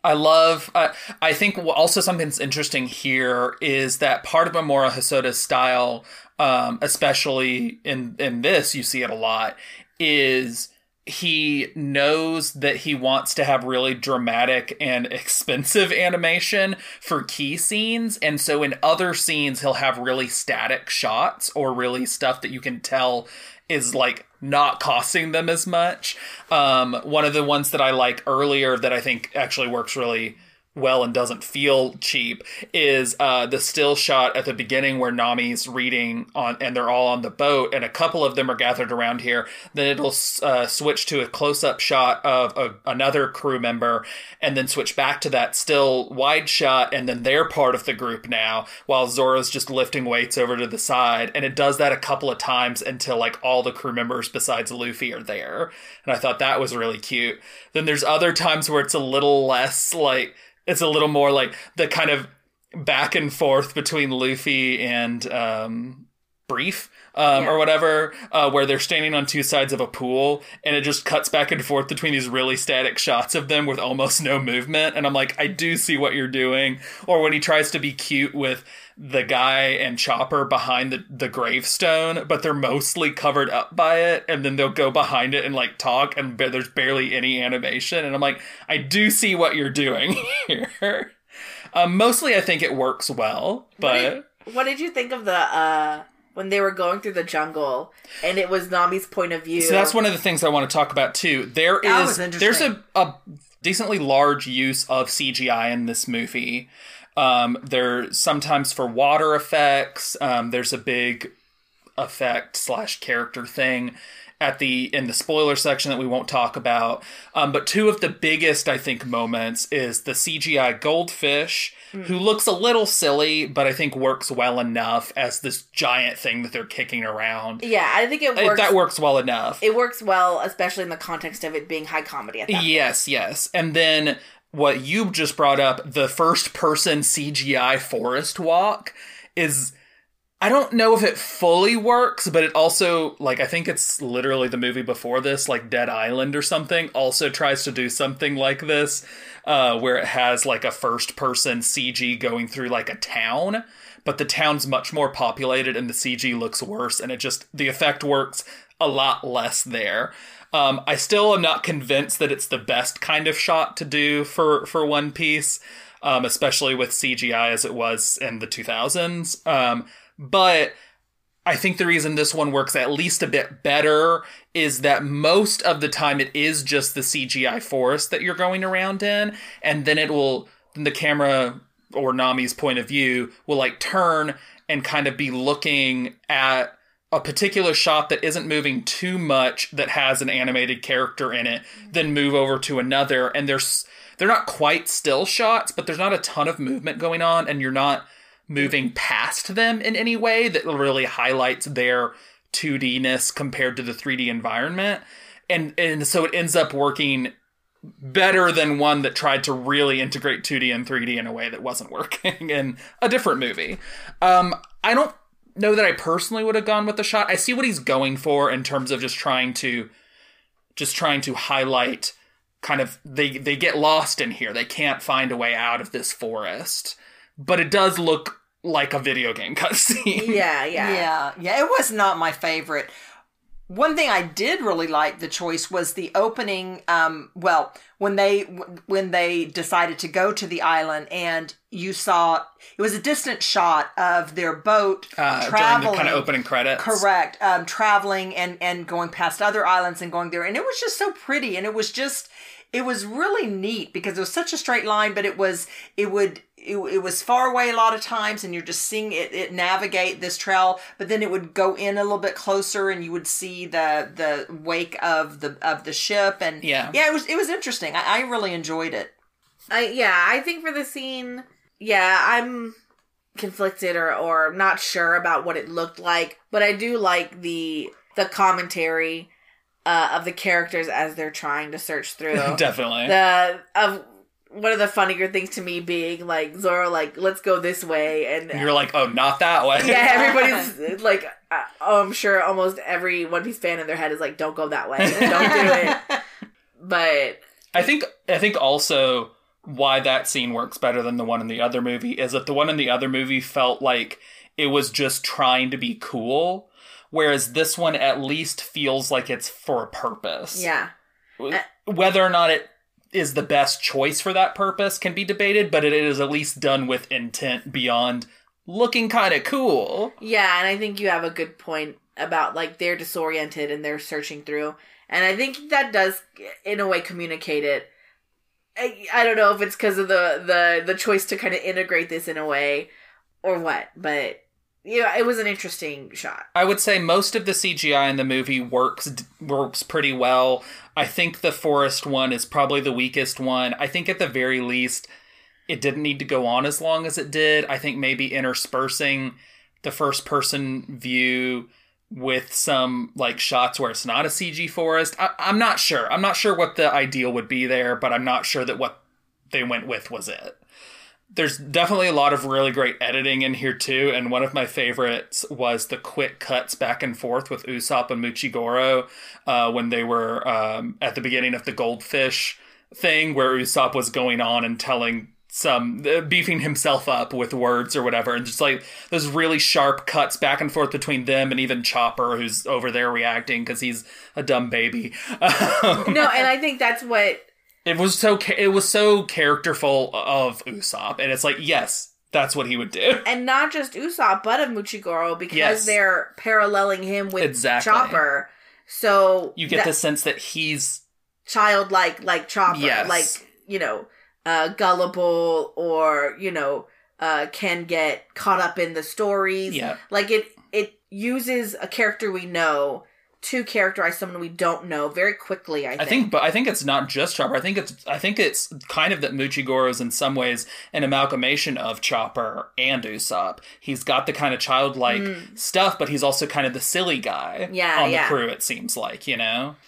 I think also something that's interesting here is that part of Mamoru Hosoda's style, especially in this, you see it a lot, is he knows that he wants to have really dramatic and expensive animation for key scenes. And so in other scenes, he'll have really static shots or really stuff that you can tell is like not costing them as much. One of the ones that I like earlier that I think actually works really well and doesn't feel cheap is the still shot at the beginning where Nami's reading on, and they're all on the boat, and a couple of them are gathered around here. Then it'll switch to a close-up shot of another crew member, and then switch back to that still wide shot, and then they're part of the group now, while Zoro's just lifting weights over to the side. And it does that a couple of times until like all the crew members besides Luffy are there. And I thought that was really cute. Then there's other times where it's a little less like, it's a little more like the kind of back and forth between Luffy and Brief or whatever, where they're standing on two sides of a pool, and it just cuts back and forth between these really static shots of them with almost no movement. And I'm like, I do see what you're doing. Or when he tries to be cute with the guy and Chopper behind the gravestone, but they're mostly covered up by it, and then they'll go behind it and like talk, and there's barely any animation. And I'm like, I do see what you're doing here. Mostly I think it works well, but what did you think of the when they were going through the jungle and it was Nami's point of view? So that's one of the things I want to talk about too. There's a decently large use of CGI in this movie. There's sometimes for water effects. There's a big effect / character thing in the spoiler section that we won't talk about. But two of the biggest, I think, moments is the CGI goldfish, who looks a little silly, but I think works well enough as this giant thing that they're kicking around. Yeah, I think it works. That works well enough. It works well, especially in the context of it being high comedy at that point. Yes. And then what you just brought up, the first-person CGI forest walk is... I don't know if it fully works, but it also, like, I think it's literally the movie before this, like Dead Island or something, also tries to do something like this, where it has, like, a first-person CG going through, like, a town, but the town's much more populated and the CG looks worse, and the effect works a lot less there. I still am not convinced that it's the best kind of shot to do for One Piece, especially with CGI as it was in the 2000s. But I think the reason this one works at least a bit better is that most of the time it is just the CGI forest that you're going around in, and then the camera, or Nami's point of view, will like turn and kind of be looking at a particular shot that isn't moving too much, that has an animated character in it, then move over to another, and they're not quite still shots, but there's not a ton of movement going on, and you're not moving past them in any way that really highlights their 2D-ness compared to the 3D environment. And so it ends up working better than one that tried to really integrate 2D and 3D in a way that wasn't working in a different movie. I don't know that I personally would have gone with the shot. I see what he's going for in terms of just trying to highlight kind of, they get lost in here. They can't find a way out of this forest. But it does look like a video game cutscene. Yeah, it was not my favorite. One thing I did really like the choice was the opening. When they decided to go to the island, and you saw it was a distant shot of their boat traveling, during the kind of opening credits. Correct, traveling and going past other islands and going there, and it was just so pretty, and it was really neat because it was such a straight line, but it was far away a lot of times, and you're just seeing it navigate this trail, but then it would go in a little bit closer, and you would see the wake of the ship, and it was interesting. I really enjoyed it. I think for the scene, I'm conflicted or not sure about what it looked like, but I do like the commentary of the characters as they're trying to search through. Definitely. One of the funnier things to me being like Zoro, like, let's go this way, and you're like, oh, not that way. Yeah, everybody's like, I'm sure almost every One Piece fan in their head is like, don't go that way, don't do it. But I think also why that scene works better than the one in the other movie is that the one in the other movie felt like it was just trying to be cool, whereas this one at least feels like it's for a purpose. Yeah. Whether or not it is the best choice for that purpose can be debated, but it is at least done with intent beyond looking kind of cool. Yeah, and I think you have a good point about, like, they're disoriented and they're searching through. And I think that does, in a way, communicate it. I don't know if it's because of the choice to kind of integrate this in a way or what, but yeah, it was an interesting shot. I would say most of the CGI in the movie works pretty well. I think the forest one is probably the weakest one. I think at the very least, it didn't need to go on as long as it did. I think maybe interspersing the first person view with some like shots where it's not a CG forest. I'm not sure. I'm not sure what the ideal would be there, but I'm not sure that what they went with was it. There's definitely a lot of really great editing in here too, and one of my favorites was the quick cuts back and forth with Usopp and Muchigoro when they were at the beginning of the goldfish thing, where Usopp was going on and telling beefing himself up with words or whatever, and just like those really sharp cuts back and forth between them and even Chopper, who's over there reacting because he's a dumb baby. No, and I think that's what... It was so characterful of Usopp, and it's like, yes, that's what he would do. And not just Usopp, but of Muchigoro, because they're paralleling him with Chopper. So you get the sense that he's childlike, like Chopper, like, gullible, or can get caught up in the stories. Yeah, like it uses a character we know to characterize someone we don't know very quickly. I think. But I think it's not just Chopper. I think it's kind of that Muchigoro is in some ways an amalgamation of Chopper and Usopp. He's got the kind of childlike stuff, but he's also kind of the silly guy on the crew. It seems like,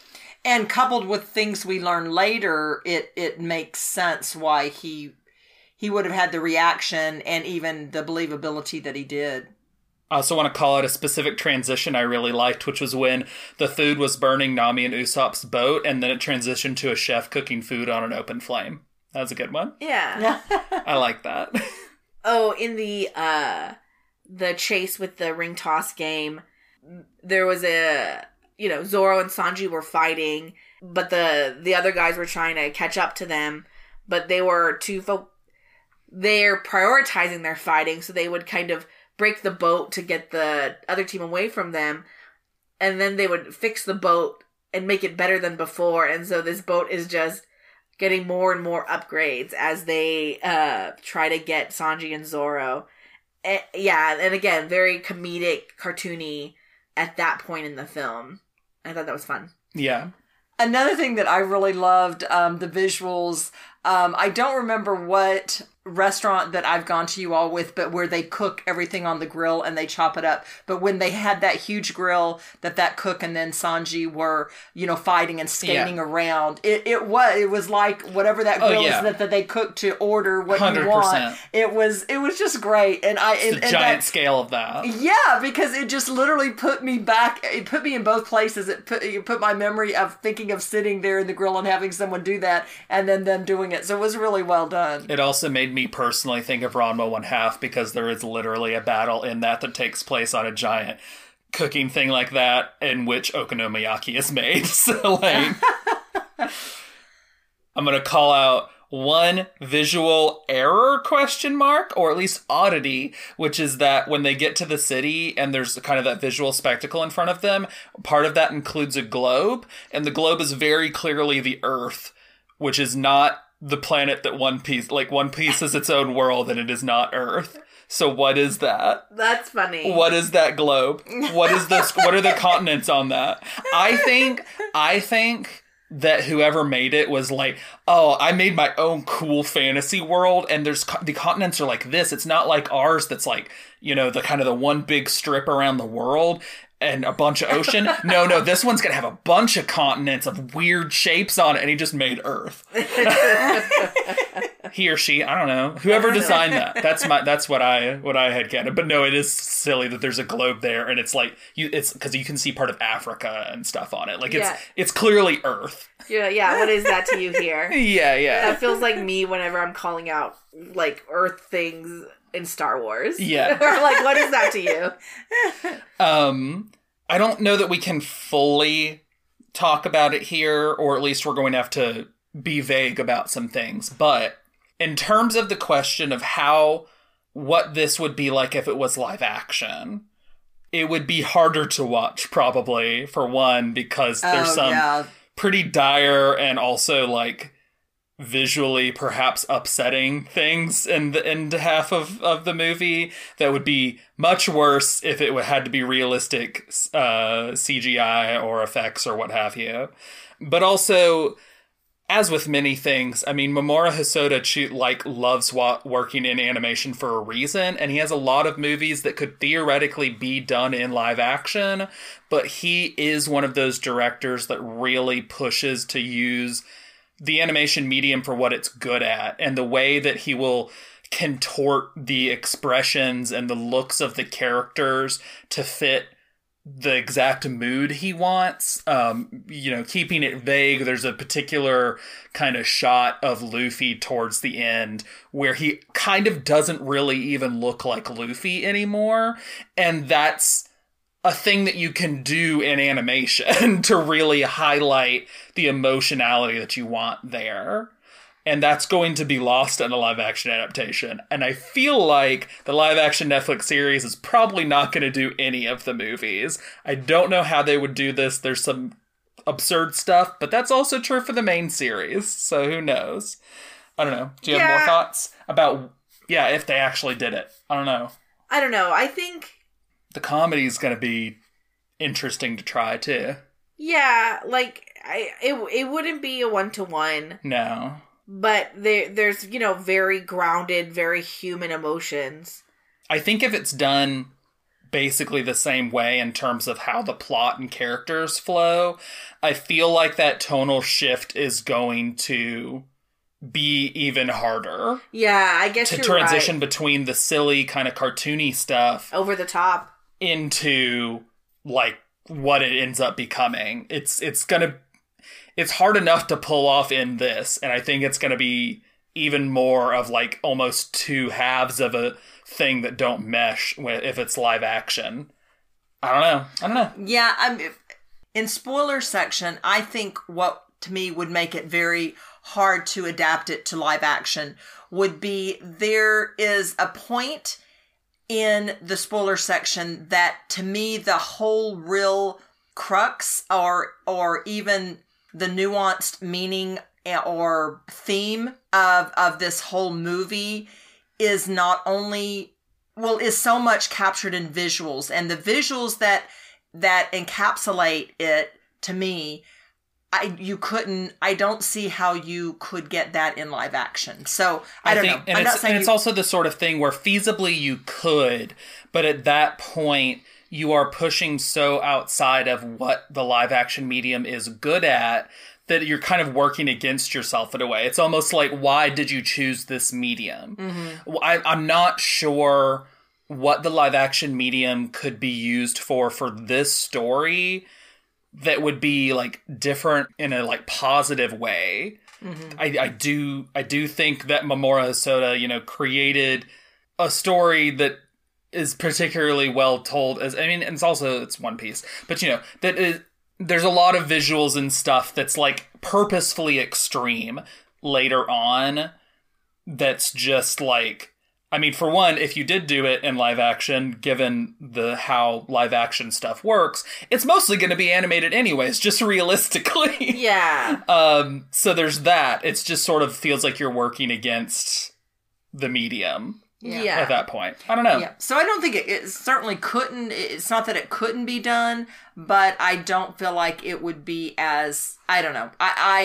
And coupled with things we learn later, it makes sense why he would have had the reaction and even the believability that he did. I also want to call out a specific transition I really liked, which was when the food was burning Nami and Usopp's boat, and then it transitioned to a chef cooking food on an open flame. That was a good one. Yeah. I like that. Oh, in the chase with the ring toss game, there was Zoro and Sanji were fighting, but the other guys were trying to catch up to them, but they were they're prioritizing their fighting, so they would kind of break the boat to get the other team away from them, and then they would fix the boat and make it better than before, and so this boat is just getting more and more upgrades as they try to get Sanji and Zoro. And again, very comedic, cartoony at that point in the film. I thought that was fun. Yeah. Another thing that I really loved, the visuals. I don't remember what restaurant that I've gone to you all with, but where they cook everything on the grill and they chop it up. But when they had that huge grill that cook and then Sanji were, fighting and skating around, it was like whatever that grill is that they cooked to order what 100%. You want. It was just great. And the giant scale of that. Yeah, because it just literally put me back. It put me in both places. It put my memory of thinking of sitting there in the grill and having someone do that and then them doing it. So it was really well done. It also made me personally think of Ranma 1/2 because there is literally a battle in that takes place on a giant cooking thing like that in which okonomiyaki is made. So I'm going to call out one visual error ? Or at least oddity, which is that when they get to the city and there's kind of that visual spectacle in front of them, part of that includes a globe, and the globe is very clearly the Earth, which is not the planet that One Piece is its own world and it is not Earth. So what is that? That's funny. What is that globe? What are the continents on that? I think that whoever made it was like, oh, I made my own cool fantasy world and the continents are like this. It's not like ours that's like, the kind of the one big strip around the world and a bunch of ocean. No, this one's gonna have a bunch of continents of weird shapes on it, and he just made Earth. He or she, I don't know. Whoever designed that. That's what I had gathered. But no, it is silly that there's a globe there, and it's like it's because you can see part of Africa and stuff on it. Like it's clearly Earth. Yeah. What is that to you here? Yeah. That feels like me whenever I'm calling out like Earth things in Star Wars. Yeah. Or like, what is that to you? I don't know that we can fully talk about it here, or at least we're going to have to be vague about some things. But in terms of the question of what this would be like if it was live action, it would be harder to watch probably, for one, because there's some pretty dire and also like visually perhaps upsetting things in the end half of the movie that would be much worse if it had to be realistic CGI or effects or what have you. But also, as with many things, I mean, Mamoru Hosoda loves working in animation for a reason, and he has a lot of movies that could theoretically be done in live action, but he is one of those directors that really pushes to use the animation medium for what it's good at, and the way that he will contort the expressions and the looks of the characters to fit the exact mood he wants, keeping it vague. There's a particular kind of shot of Luffy towards the end where he kind of doesn't really even look like Luffy anymore, and that's a thing that you can do in animation to really highlight the emotionality that you want there. And that's going to be lost in a live action adaptation. And I feel like the live action Netflix series is probably not going to do any of the movies. I don't know how they would do this. There's some absurd stuff, but that's also true for the main series. So who knows? I don't know. Do you have more thoughts about, if they actually did it? I don't know. I think the comedy is going to be interesting to try too. Yeah, like it wouldn't be a 1-to-1. No. But there's very grounded, very human emotions. I think if it's done basically the same way in terms of how the plot and characters flow. I feel like that tonal shift is going to be even harder. Yeah, I guess to you're transition right. between the silly kind of cartoony stuff Over the top. into like what it ends up becoming. It's hard enough to pull off in this, and I think it's gonna be even more of like almost two halves of a thing that don't mesh if it's live action. I don't know. Yeah, in spoiler section, I think what to me would make it very hard to adapt it to live action would be there is a point in the spoiler section that to me the whole real crux or even the nuanced meaning or theme of this whole movie is not only is so much captured in visuals, and the visuals that encapsulate it to me, I don't see how you could get that in live action. So I don't know. And it's also the sort of thing where feasibly you could, but at that point you are pushing so outside of what the live action medium is good at that you're kind of working against yourself in a way. It's almost like, why did you choose this medium? Mm-hmm. I'm not sure what the live action medium could be used for this story that would be like different in a like positive way. Mm-hmm. I do think that Mamoru Hosoda, created a story that is particularly well told. It's One Piece, but there's a lot of visuals and stuff that's like purposefully extreme later on. That's just like, for one, if you did do it in live action, given how live action stuff works, it's mostly going to be animated anyways, just realistically. Yeah. So there's that. It's just sort of feels like you're working against the medium. Yeah. At that point. I don't know. Yeah. So I don't think it certainly couldn't. It's not that it couldn't be done, but I don't feel like it would be as, I don't know.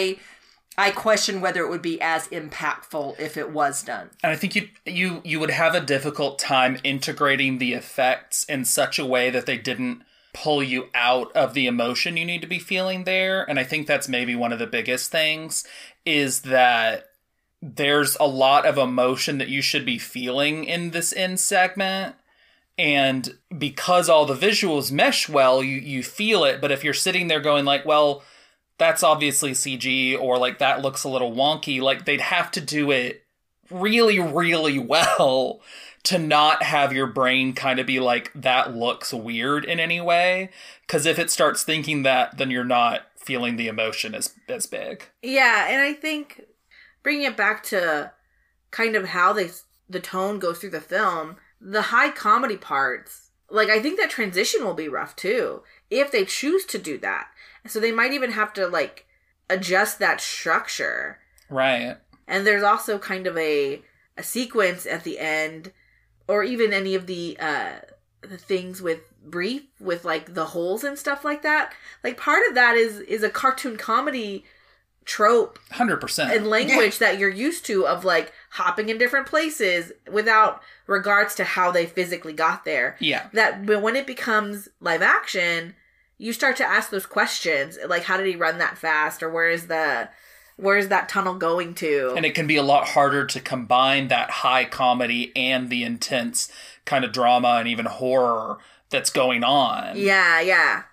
I question whether it would be as impactful if it was done. And I think you would have a difficult time integrating the effects in such a way that they didn't pull you out of the emotion you need to be feeling there. And I think that's maybe one of the biggest things is that there's a lot of emotion that you should be feeling in this end segment. And because all the visuals mesh well, you feel it. But if you're sitting there going like, well, that's obviously CG, or like that looks a little wonky, like they'd have to do it really, really well to not have your brain kind of be like, that looks weird in any way. Because if it starts thinking that, then you're not feeling the emotion as big. Yeah, and I think bringing it back to kind of how the tone goes through the film, the high comedy parts, like I think that transition will be rough too, if they choose to do that. So they might even have to like adjust that structure. Right. And there's also kind of a sequence at the end, or even any of the things with Brief, with like the holes and stuff like that. Like part of that is a cartoon comedy trope 100% and language that you're used to, of like hopping in different places without regards to how they physically got there. Yeah. But when it becomes live action, you start to ask those questions, like how did he run that fast, or where is that tunnel going to? And it can be a lot harder to combine that high comedy and the intense kind of drama and even horror that's going on. Yeah.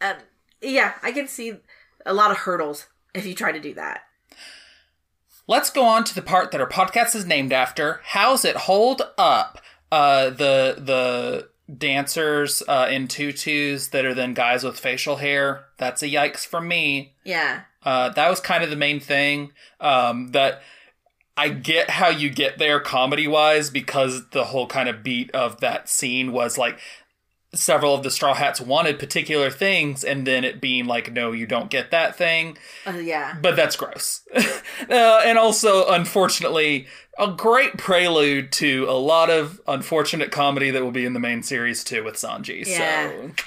I can see a lot of hurdles if you try to do that. Let's go on to the part that our podcast is named after. How's it hold up? The dancers in tutus that are then guys with facial hair. That's a yikes from me. Yeah. That was kind of the main thing. That I get how you get there comedy-wise, because the whole kind of beat of that scene was like several of the Straw Hats wanted particular things, and then it being like, no, you don't get that thing. Yeah. But that's gross. And also, unfortunately, a great prelude to a lot of unfortunate comedy that will be in the main series too with Sanji. Yeah.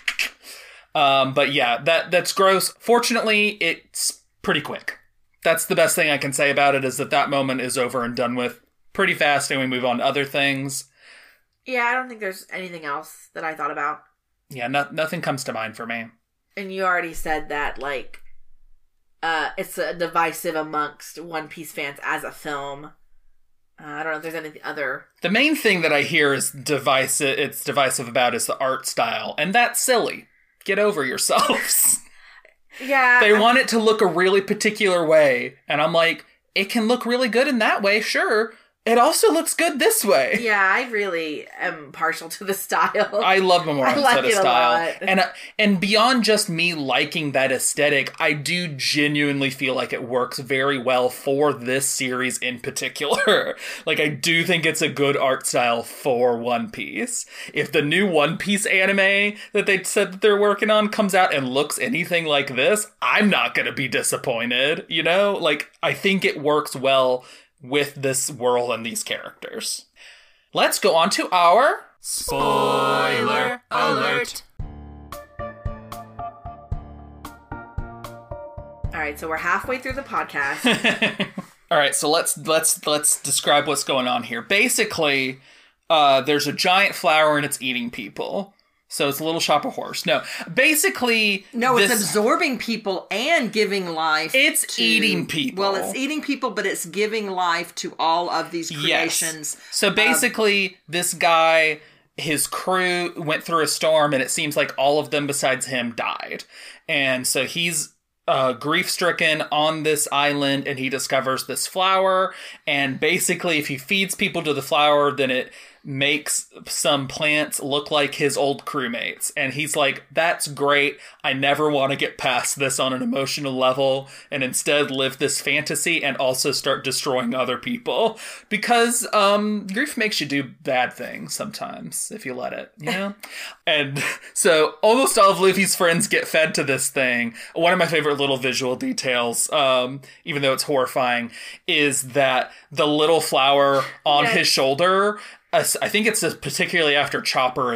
So, but yeah, that's gross. Fortunately, it's pretty quick. That's the best thing I can say about it, is that moment is over and done with pretty fast, and we move on to other things. Yeah, I don't think there's anything else that I thought about. Yeah, nothing comes to mind for me. And you already said that, like, it's divisive amongst One Piece fans as a film. I don't know if there's anything other. The main thing that I hear is divisive about is the art style, and that's silly. Get over yourselves. Yeah. They want it to look a really particular way, and I'm like, it can look really good in that way, sure. It also looks good this way. Yeah, I really am partial to the style. I love Mamoru like Hosoda's it a style. lot. And beyond just me liking that aesthetic, I do genuinely feel like it works very well for this series in particular. Like, I do think it's a good art style for One Piece. If the new One Piece anime that they said that they're working on comes out and looks anything like this, I'm not gonna be disappointed, you know? Like, I think it works well with this world and these characters. Let's go on to our Spoiler alert. All right, so we're halfway through the podcast. All right, so let's describe what's going on here. Basically, there's a giant flower and it's eating people. So it's a little shop of horrors. No, basically... No, it's absorbing people and giving life It's eating people. Well, it's eating people, but it's giving life to all of these creations. Yes. So basically, this guy, his crew went through a storm, and it seems like all of them besides him died. And so he's grief-stricken on this island, and he discovers this flower. And basically, if he feeds people to the flower, then it makes some plants look like his old crewmates. And he's like, that's great. I never want to get past this on an emotional level and instead live this fantasy and also start destroying other people. Because grief makes you do bad things sometimes if you let it, you know? And so almost all of Luffy's friends get fed to this thing. One of my favorite little visual details, even though it's horrifying, is that the little flower on his shoulder, I think it's particularly after Chopper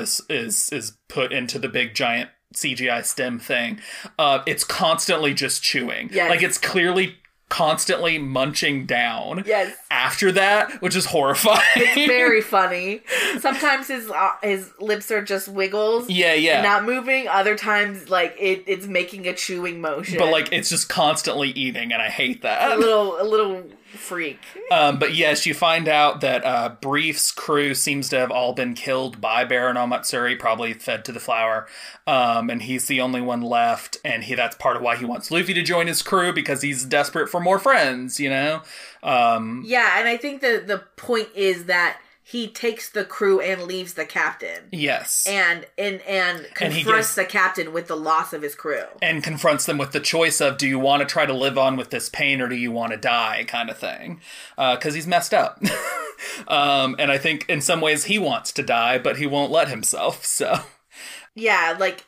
is put into the big giant CGI stem thing. It's constantly just chewing. Yes. Like, it's clearly constantly munching down. Yes. After that, which is horrifying. It's very funny. Sometimes his lips are just wiggles. Yeah. And not moving. Other times, like, it's making a chewing motion. But, like, it's just constantly eating, and I hate that. A little freak. But yes, you find out that Brief's crew seems to have all been killed by Baron Omatsuri, probably fed to the flower. And he's the only one left, and that's part of why he wants Luffy to join his crew, because he's desperate for more friends, you know? Yeah, and I think the point is that he takes the crew and leaves the captain. Yes. And confronts the captain with the loss of his crew. And confronts them with the choice of, do you want to try to live on with this pain or do you want to die, kind of thing. Because he's messed up. And I think in some ways he wants to die, but he won't let himself, so... Yeah, like,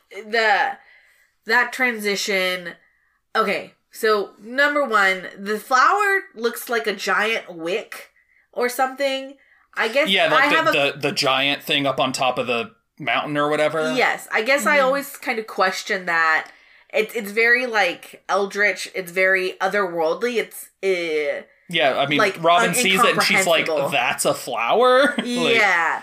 that transition... Okay, so, number one, the flower looks like a giant wick or something. I guess the giant thing up on top of the mountain or whatever. Yes, I guess I always kind of question that. It's very, like, eldritch. It's very otherworldly. It's yeah, I mean, like, Robin sees it and she's like, "That's a flower." Yeah.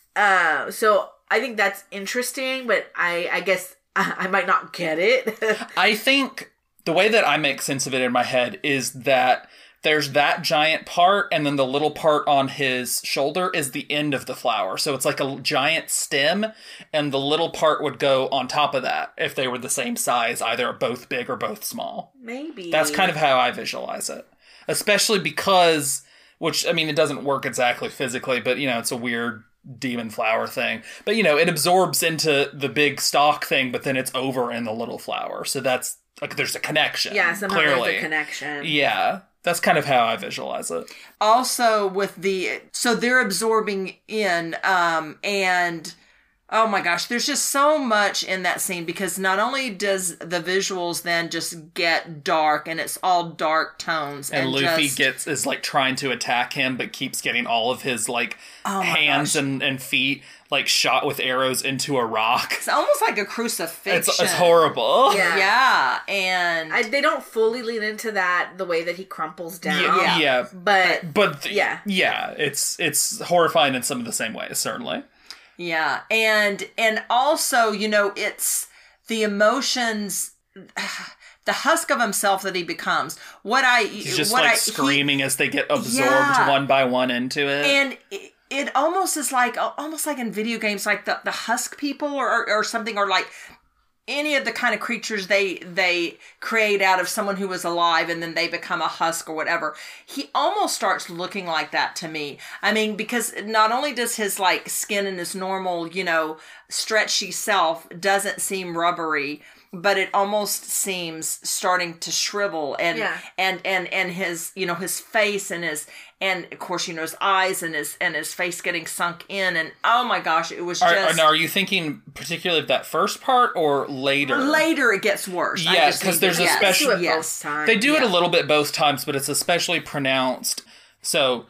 So I think that's interesting, but I guess I might not get it. I think the way that I make sense of it in my head is that there's that giant part, and then the little part on his shoulder is the end of the flower. So it's like a giant stem, and the little part would go on top of that if they were the same size, either both big or both small. Maybe. That's kind of how I visualize it. Especially because, which, I mean, it doesn't work exactly physically, but, you know, it's a weird demon flower thing. But, you know, it absorbs into the big stalk thing, but then it's over in the little flower. So that's, like, there's a connection. Yeah, somehow clearly. there's a connection. Yeah. That's kind of how I visualize it. Also, so they're absorbing in, and oh my gosh, there's just so much in that scene, because not only does the visuals then just get dark, and it's all dark tones, and Luffy is like trying to attack him, but keeps getting all of his like hands and feet like shot with arrows into a rock. It's almost like a crucifixion. It's horrible. Yeah, and they don't fully lean into that the way that he crumples down. Yeah. But it's horrifying in some of the same ways, certainly. Yeah. And also, it's the emotions, the husk of himself that he becomes. He's just screaming as they get absorbed one by one into it. And it almost is almost like in video games, like the husk people or something, or like any of the kind of creatures they create out of someone who was alive and then they become a husk or whatever. He almost starts looking like that to me. I mean, because not only does his skin and his normal, stretchy self doesn't seem rubbery, but it almost seems starting to shrivel and his his face and of course his eyes and his face getting sunk in, and oh my gosh, it was just. Now, are you thinking particularly of that first part or later? Later it gets worse. Yes, because there's a special. They do it a little bit both times, but it's especially pronounced. So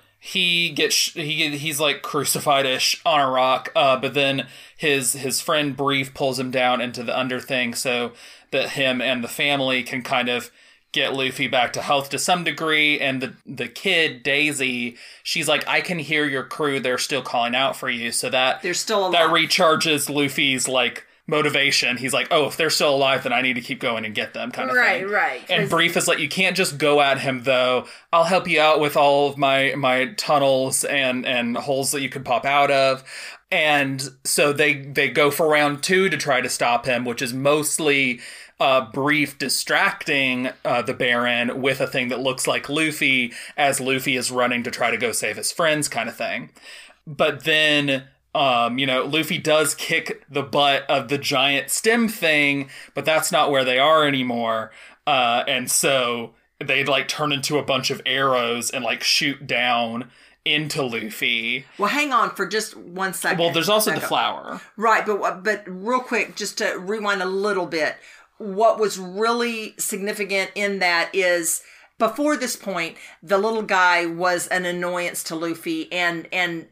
he's like crucified-ish on a rock, but then his friend Brief pulls him down into the under thing so that him and the family can kind of get Luffy back to health to some degree. And the kid, Daisy, she's like, I can hear your crew, they're still calling out for you. So that they're still alive. That recharges Luffy's motivation. He's like, oh, if they're still alive, then I need to keep going and get them, kind of thing. Right. And Brief is like, you can't just go at him, though. I'll help you out with all of my tunnels and holes that you could pop out of. And so they go for round 2 to try to stop him, which is mostly Brief distracting the Baron with a thing that looks like Luffy as Luffy is running to try to go save his friends, kind of thing. But then Luffy does kick the butt of the giant stem thing, but that's not where they are anymore. And so they turn into a bunch of arrows and shoot down into Luffy. Well, hang on for just 1 second. Well, there's also the flower. Right, but real quick, just to rewind a little bit, what was really significant in that is before this point, the little guy was an annoyance to Luffy and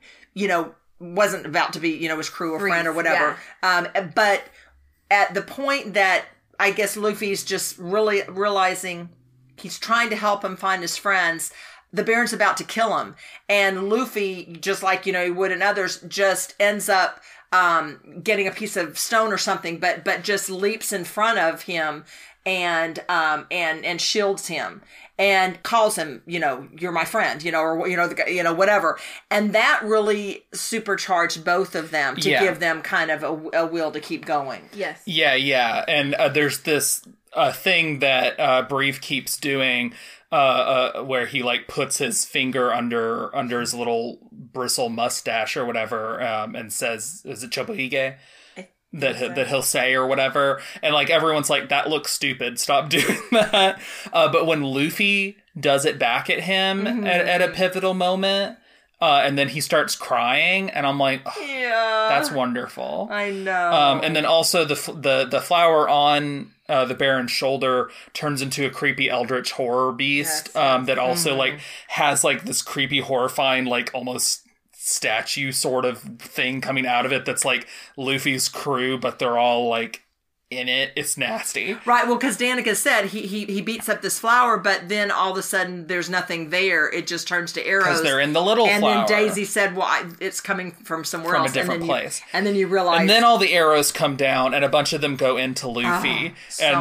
wasn't about to be, his crew or friend or whatever. Yeah. But at the point that I guess Luffy's just really realizing he's trying to help him find his friends, the Baron's about to kill him. And Luffy, just like, he would in others, just ends up getting a piece of stone or something, but just leaps in front of him and shields him and calls him, you're my friend, or whatever. And that really supercharged both of them to give them kind of a will to keep going. Yes. Yeah. And there's this thing that Brief keeps doing where he puts his finger under his little bristle mustache or whatever, and says, is it Chobohige? That he'll say or whatever, and everyone's like, that looks stupid, stop doing that. But when Luffy does it back at him at a pivotal moment, and then he starts crying, and I'm like, oh, yeah, that's wonderful. I know. And then also the flower on the Baron's shoulder turns into a creepy eldritch horror beast, that also has this creepy, horrifying, almost statue sort of thing coming out of it that's Luffy's crew, but they're all in it. It's nasty. Right, well, because Danica said he beats up this flower, but then all of a sudden there's nothing there. It just turns to arrows. Because they're in the little and flower. And then Daisy said, well, it's coming from somewhere else. From a different place. And then you realize... And then all the arrows come down, and a bunch of them go into Luffy.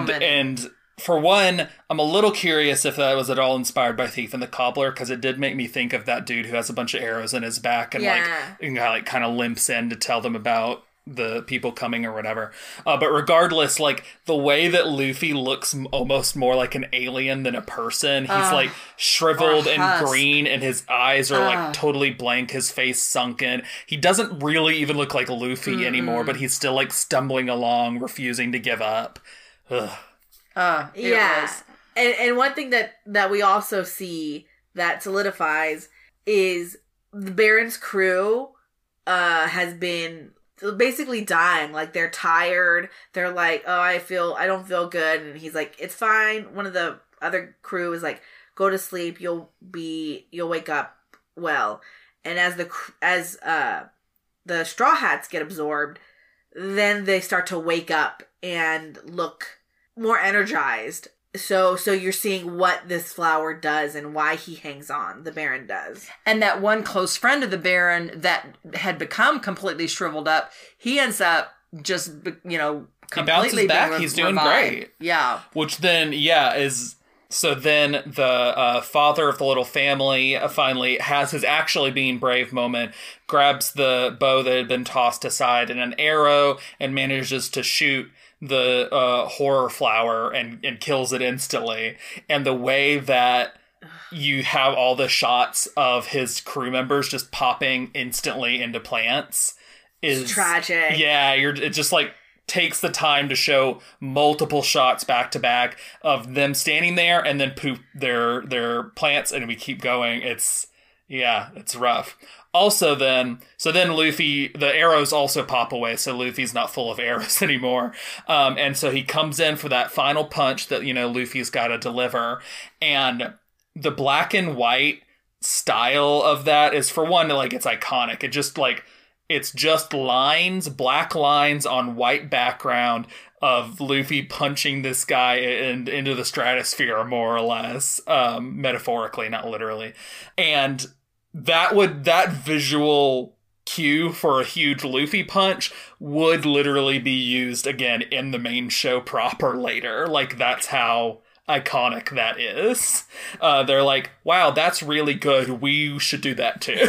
And for one, I'm a little curious if that was at all inspired by Thief and the Cobbler, because it did make me think of that dude who has a bunch of arrows in his back and kind of limps in to tell them about the people coming or whatever. But regardless, the way that Luffy looks almost more like an alien than a person. He's shriveled and green, and his eyes are totally blank, his face sunken. He doesn't really even look like Luffy anymore, but he's still stumbling along, refusing to give up. Ugh. And one thing that we also see that solidifies is the Baron's crew has been basically dying. They're tired. They're like, oh, I don't feel good. And he's like, it's fine. One of the other crew is like, go to sleep. You'll wake up well. And as the Straw Hats get absorbed, then they start to wake up and look more energized. So you're seeing what this flower does and why he hangs on, the Baron does. And that one close friend of the Baron that had become completely shriveled up, he ends up just, you know, completely he bounces back. being He's doing revived. great. Yeah. Which then, is... So then the father of the little family finally has his actually being brave moment, grabs the bow that had been tossed aside and an arrow and manages to shoot the horror flower and kills it instantly. And the way that you have all the shots of his crew members just popping instantly into plants is... It's tragic. Yeah, it just like... takes the time to show multiple shots back to back of them standing there and then poop their plants, and we keep going. It's rough. Also then Luffy, the arrows also pop away, so Luffy's not full of arrows anymore. And so he comes in for that final punch that, you know, Luffy's got to deliver. And the black and white style of that is, for one, like, it's iconic. It's just lines, black lines on white background of Luffy punching this guy into the stratosphere, more or less, metaphorically, not literally. And that visual cue for a huge Luffy punch would literally be used again in the main show proper later. Like, that's how iconic that is. They're like, wow, that's really good. We should do that too.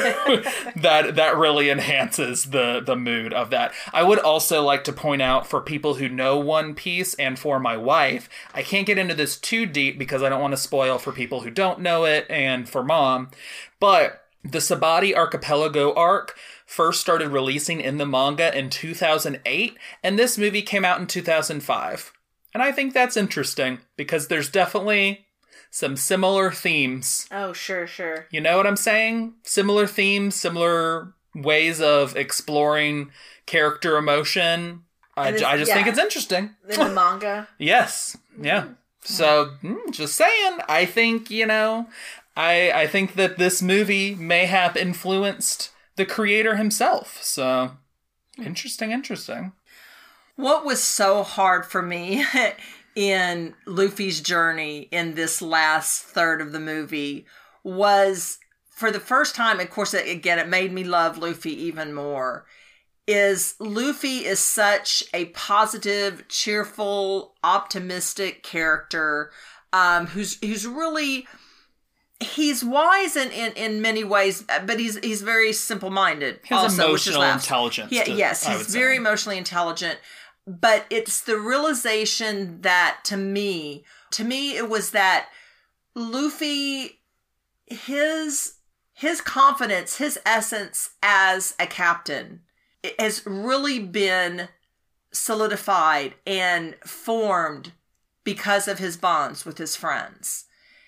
that really enhances the mood of that. I would also like to point out, for people who know One Piece and for my wife, I can't get into this too deep because I don't want to spoil for people who don't know it and for Mom, but the Sabaody Archipelago arc first started releasing in the manga in 2008, and this movie came out in 2005. And I think that's interesting, because there's definitely some similar themes. Oh, sure. You know what I'm saying? Similar themes, similar ways of exploring character emotion. I just think it's interesting. In the manga? Yes. Yeah. So, just saying, I think, you know, I think that this movie may have influenced the creator himself. So, interesting. What was so hard for me in Luffy's journey in this last third of the movie was, for the first time, of course, again, it made me love Luffy even more, is Luffy is such a positive, cheerful, optimistic character, who's really... He's wise in many ways, but he's very simple-minded. He has emotional intelligence. Yes, he's very emotionally intelligent. But it's the realization that to me, it was that Luffy, his confidence, his essence as a captain has really been solidified and formed because of his bonds with his friends.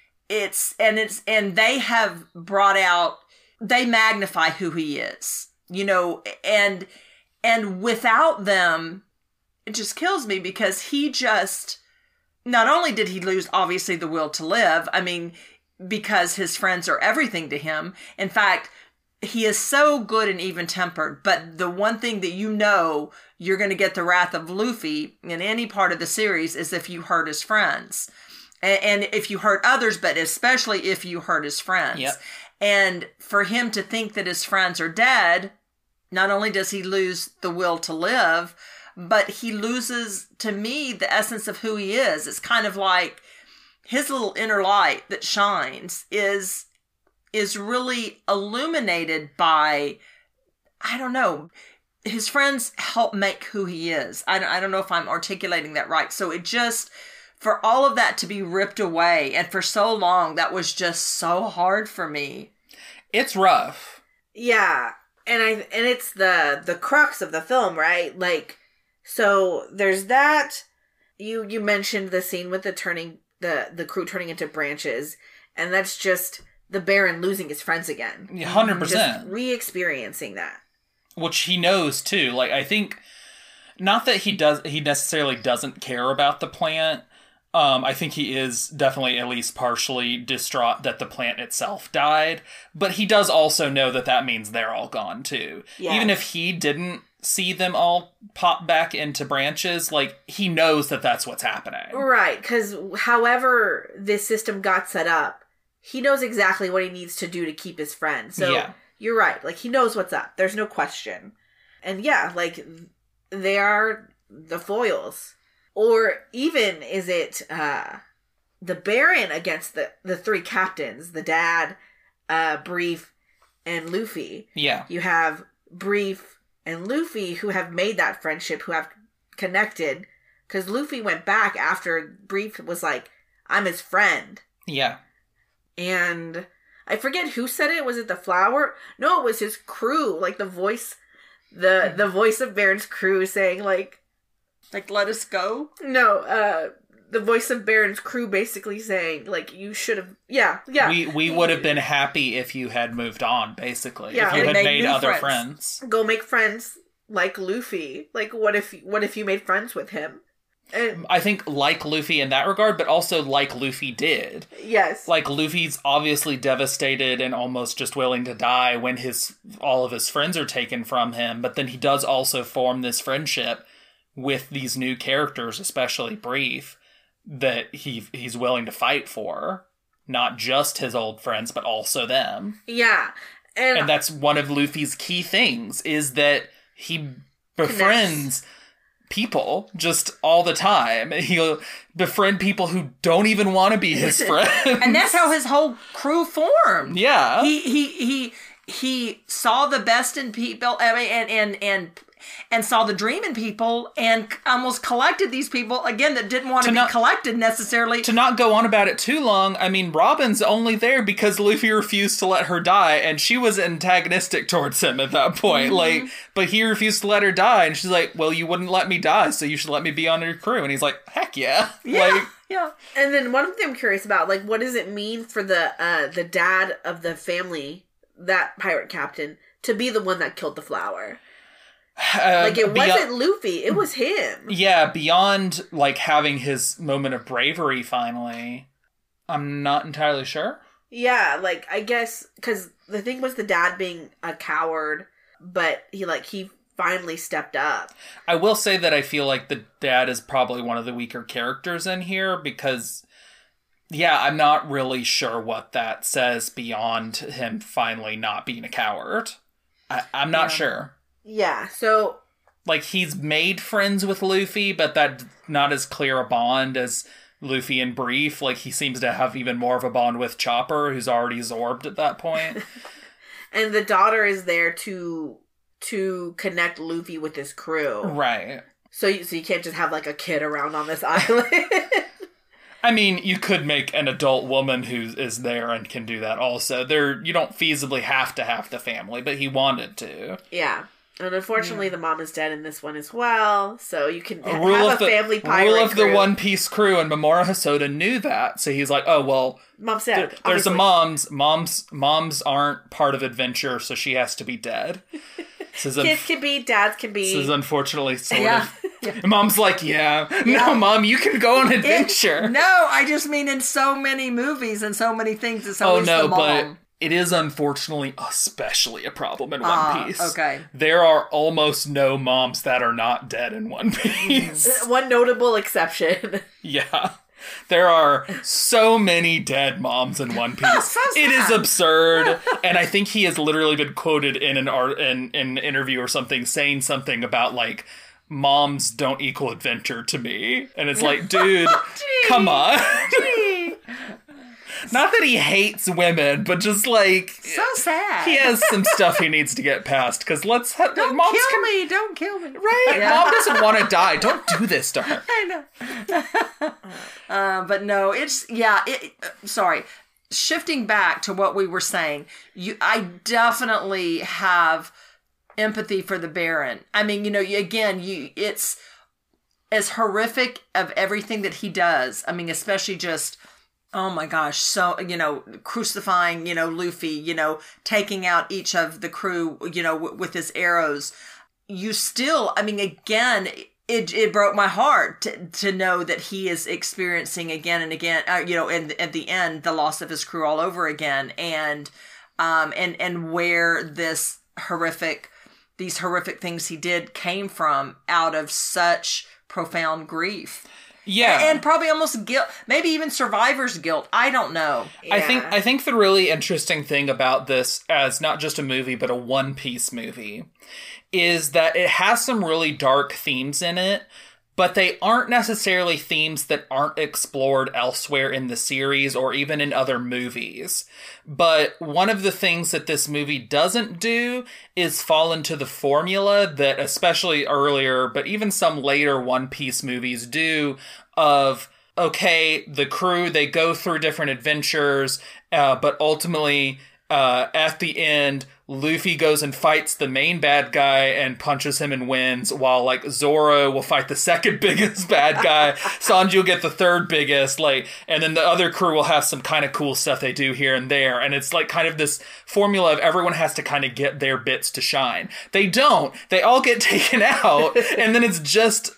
And they have brought out, they magnify who he is, you know, and without them, it just kills me, because he just, not only did he lose, obviously, the will to live, I mean, because his friends are everything to him. In fact, he is so good and even-tempered, but the one thing that you know you're going to get the wrath of Luffy in any part of the series is if you hurt his friends. And if you hurt others, but especially if you hurt his friends. Yep. And for him to think that his friends are dead, not only does he lose the will to live, but he loses, to me, the essence of who he is. It's kind of like his little inner light that shines is really illuminated by, I don't know, his friends help make who he is. I don't know if I'm articulating that right. So it just, for all of that to be ripped away, and for so long, that was just so hard for me. It's rough. Yeah. And it's the crux of the film, right? Like, so there's that. You mentioned the scene with the crew turning into branches, and that's just the Baron losing his friends again. 100%. Just re-experiencing that. Which he knows too. Like, I think, not that he necessarily doesn't care about the plant. I think he is definitely at least partially distraught that the plant itself died, but he does also know that means they're all gone too. Yes. Even if he didn't see them all pop back into branches, like, he knows that that's what's happening. Right, because however this system got set up, he knows exactly what he needs to do to keep his friend. So Yeah. you're right. Like, he knows what's up. There's no question. And yeah, like, they are the foils. Or even is it the Baron against the three captains, the dad, Brief, and Luffy. Yeah. You have Brief and Luffy who have made that friendship, who have connected. Because Luffy went back after Brief was like, I'm his friend. Yeah. And I forget who said it. Was it the Flower? No, it was his crew. Like the voice of Baron's crew saying like, let us go. No, the voice of Baron's crew basically saying like, you should have, yeah. We would have been happy if you had moved on, basically. Yeah, if you and had made made new other friends. friends. Go make friends like Luffy. Like, what if you made friends with him? And, I think like Luffy in that regard, but also like Luffy did. yes. Like, Luffy's obviously devastated and almost just willing to die when all of his friends are taken from him, but then he does also form this friendship with these new characters, especially Brief, that he's willing to fight for. Not just his old friends, but also them. Yeah. And that's one of Luffy's key things, is that he befriends people just all the time. He'll befriend people who don't even want to be his friends. And that's how his whole crew formed. Yeah. He saw the best in people, I mean, and saw the dream in people, and almost collected these people again that didn't want to be collected necessarily. To not go on about it too long, I mean, Robin's only there because Luffy refused to let her die, and she was antagonistic towards him at that point. Like, but he refused to let her die, and she's like, "Well, you wouldn't let me die, so you should let me be on your crew." And he's like, "Heck yeah!" Like, Yeah. And then one thing I'm curious about, like, what does it mean for the dad of the family, that pirate captain, to be the one that killed the Flower? Like, it wasn't Luffy, it was him. Yeah, beyond, like, having his moment of bravery finally, I'm not entirely sure. Yeah, like, I guess, because the thing was the dad being a coward, but he finally stepped up. I will say that I feel like the dad is probably one of the weaker characters in here, because, yeah, I'm not really sure what that says beyond him finally not being a coward. I'm not sure. Yeah, so... Like, he's made friends with Luffy, but that's not as clear a bond as Luffy and Brief. Like, he seems to have even more of a bond with Chopper, who's already Zorbed at that point. And the daughter is there to connect Luffy with his crew. Right. So you can't just have, like, a kid around on this island. I mean, you could make an adult woman who is there and can do that also. You don't feasibly have to have the family, but he wanted to. Yeah. And unfortunately, the mom is dead in this one as well, so you can have a family pirate rule of crew. the One Piece crew, and Mamoru Hosoda knew that, so he's like, oh, well, Mom's dead. there's a obviously. moms aren't part of adventure, so she has to be dead. Kids can be, dads can be. This is unfortunately sort Yeah. of... Mom's like, no, Mom, you can go on adventure. No, I just mean in so many movies and so many things, it's always the mom. But it is unfortunately especially a problem in One Piece. Okay. There are almost no moms that are not dead in One Piece. One notable exception. Yeah. There are so many dead moms in One Piece. So It is sad. absurd. And I think he has literally been quoted in an interview or something saying something about, like, moms don't equal adventure to me. And it's like, dude, come on. Not that he hates women, but just like... So sad. He has some stuff he needs to get past, because Don't kill me. Right? Yeah. Mom doesn't want to die. Don't do this to her. I know. But no, it's, sorry. Shifting back to what we were saying, I definitely have empathy for the Baron. I mean, it's as horrific of everything that he does. I mean, especially just, oh my gosh, so, crucifying, Luffy, taking out each of the crew, with his arrows. You still, I mean, again, it broke my heart to know that he is experiencing again and again, and at the end, the loss of his crew all over again. And where these these horrific things he did came from out of such profound grief. Yeah. And probably almost guilt, maybe even survivor's guilt. I don't know. I think the really interesting thing about this as not just a movie, but a One Piece movie, is that it has some really dark themes in it, but they aren't necessarily themes that aren't explored elsewhere in the series or even in other movies. But one of the things that this movie doesn't do is fall into the formula that especially earlier, but even some later One Piece movies do of, okay, the crew, they go through different adventures, but ultimately, at the end, Luffy goes and fights the main bad guy and punches him and wins, while, like, Zoro will fight the second biggest bad guy, Sanji will get the third biggest, like, and then the other crew will have some kind of cool stuff they do here and there, and it's, like, kind of this formula of everyone has to kind of get their bits to shine. They don't. They all get taken out, and then it's just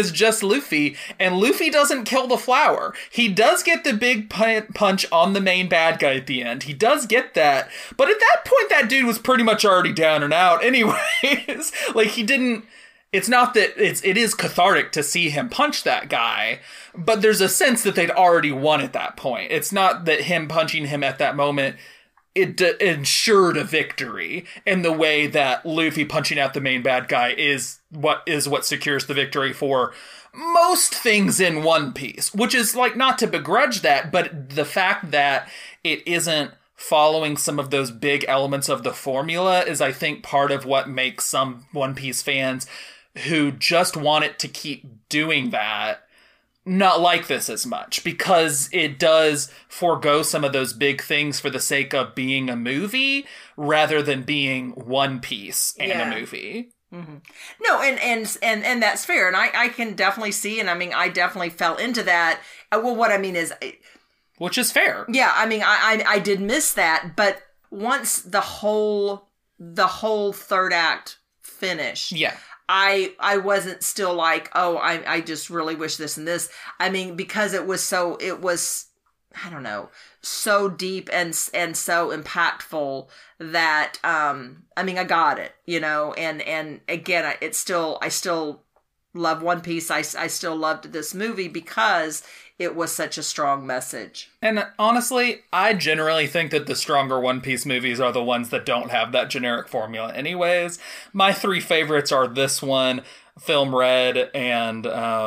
Luffy, and Luffy doesn't kill the flower. He does get the big punch on the main bad guy at the end. He does get that. But at that point, that dude was pretty much already down and out anyways. Like, he didn't... It's not that... It is cathartic to see him punch that guy, but there's a sense that they'd already won at that point. It's not that him punching him at that moment... It ensured a victory in the way that Luffy punching out the main bad guy is what secures the victory for most things in One Piece, which is, like, not to begrudge that, but the fact that it isn't following some of those big elements of the formula is, I think, part of what makes some One Piece fans who just want it to keep doing that not like this as much, because it does forego some of those big things for the sake of being a movie rather than being One Piece and a movie. Mm-hmm. No, and that's fair, and I can definitely see, and I mean, I definitely fell into that. Well, what I mean is, which is fair. Yeah, I mean, I did miss that, but once the whole third act finished, yeah. I wasn't still like, oh, I just really wish this and this. I mean, because it was, I don't know, so deep and so impactful that, I mean, I got it, you know, and again, I still love One Piece. I still loved this movie because it was such a strong message. And honestly, I generally think that the stronger One Piece movies are the ones that don't have that generic formula anyways. My three favorites are this one, Film Red, and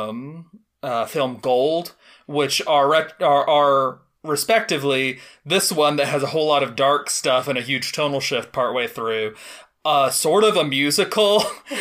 Film Gold, which are respectively this one that has a whole lot of dark stuff and a huge tonal shift partway through. Sort of a musical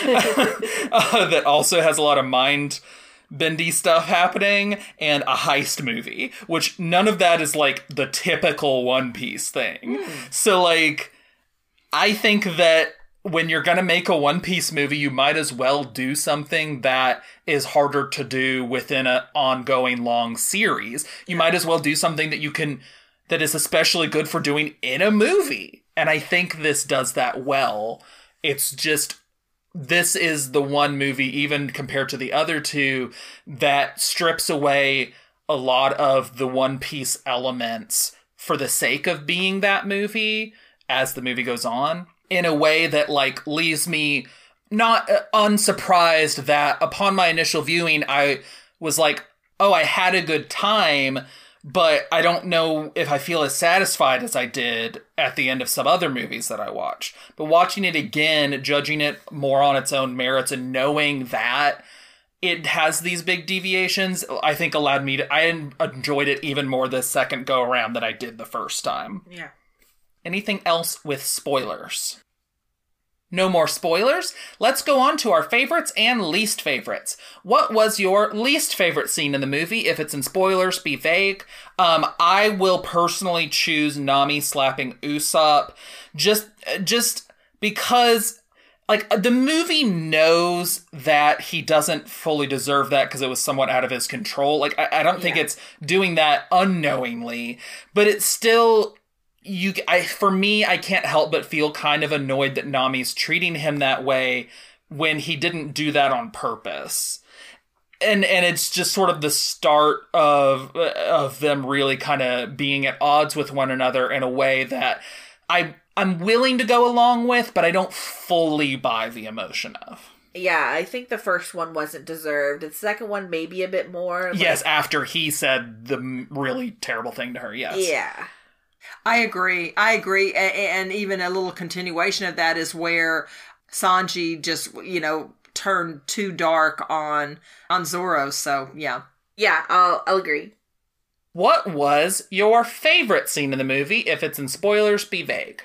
that also has a lot of bendy stuff happening, and a heist movie, which none of that is like the typical One Piece thing. So, like, I think that when you're gonna make a One Piece movie, you might as well do something that is harder to do within an ongoing long series. You might as well do something that is especially good for doing in a movie. And I think this does that well. It's just, this is the one movie, even compared to the other two, that strips away a lot of the One Piece elements for the sake of being that movie as the movie goes on, in a way that, like, leaves me not unsurprised that upon my initial viewing, I was like, oh, I had a good time, but I don't know if I feel as satisfied as I did at the end of some other movies that I watched. But watching it again, judging it more on its own merits, and knowing that it has these big deviations, I think allowed me to... I enjoyed it even more this second go around than I did the first time. Yeah. Anything else with spoilers? No more spoilers. Let's go on to our favorites and least favorites. What was your least favorite scene in the movie? If it's in spoilers, be vague. I will personally choose Nami slapping Usopp, just because, like, the movie knows that he doesn't fully deserve that because it was somewhat out of his control. Like, I don't think it's doing that unknowingly, but it's still... for me, I can't help but feel kind of annoyed that Nami's treating him that way when he didn't do that on purpose. And it's just sort of the start of them really kind of being at odds with one another in a way that I I'm willing to go along with, but I don't fully buy the emotion of. Yeah, I think the first one wasn't deserved. The second one maybe a bit more. Yes, after he said the really terrible thing to her, yes. Yeah. I agree. And even a little continuation of that is where Sanji just, turned too dark on Zoro. So, yeah. Yeah, I'll agree. What was your favorite scene in the movie? If it's in spoilers, be vague.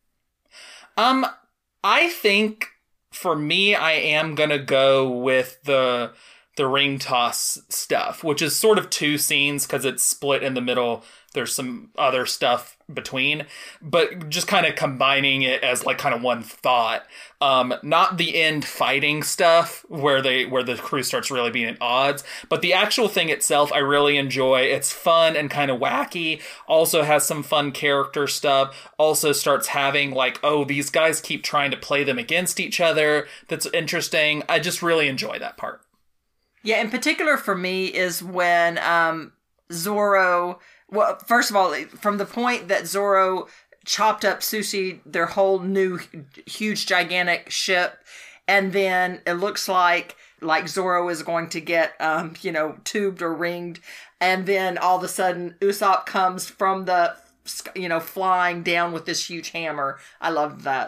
I think for me, I am gonna go with the ring toss stuff, which is sort of two scenes because it's split in the middle. There's some other stuff between, but just kind of combining it as like kind of one thought. Not the end fighting stuff where the crew starts really being at odds, but the actual thing itself I really enjoy. It's fun and kind of wacky. Also has some fun character stuff. Also starts having like, oh, these guys keep trying to play them against each other. That's interesting. I just really enjoy that part. Yeah, in particular for me is when Zoro... Well, first of all, from the point that Zoro chopped up Sushi, their whole new huge gigantic ship, and then it looks like Zoro is going to get tubed or ringed, and then all of a sudden Usopp comes from the flying down with this huge hammer. I loved that.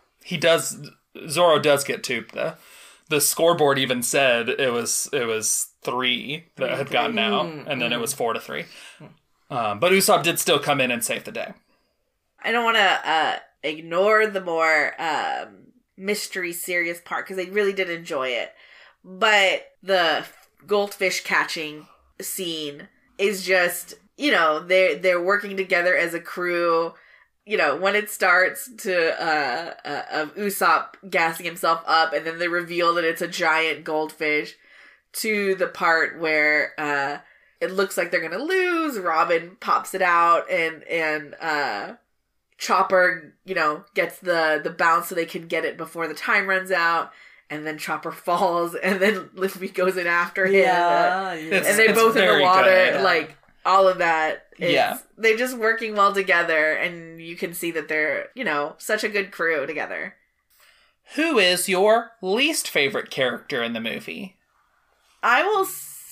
Zoro does get tubed though. The scoreboard even said it was 3 that had gotten out, and then it was 4-3. But Usopp did still come in and save the day. I don't want to ignore the more mystery serious part because I really did enjoy it. But the goldfish catching scene is just, they're working together as a crew. When it starts of Usopp gassing himself up and then they reveal that it's a giant goldfish, to the part where it looks like they're gonna lose. Robin pops it out, and Chopper, gets the bounce so they can get it before the time runs out. And then Chopper falls, and then Luffy goes in after him. Yeah, and they both in the water, good. like all of that. Yeah, they're just working well together, and you can see that they're such a good crew together. Who is your least favorite character in the movie? I will.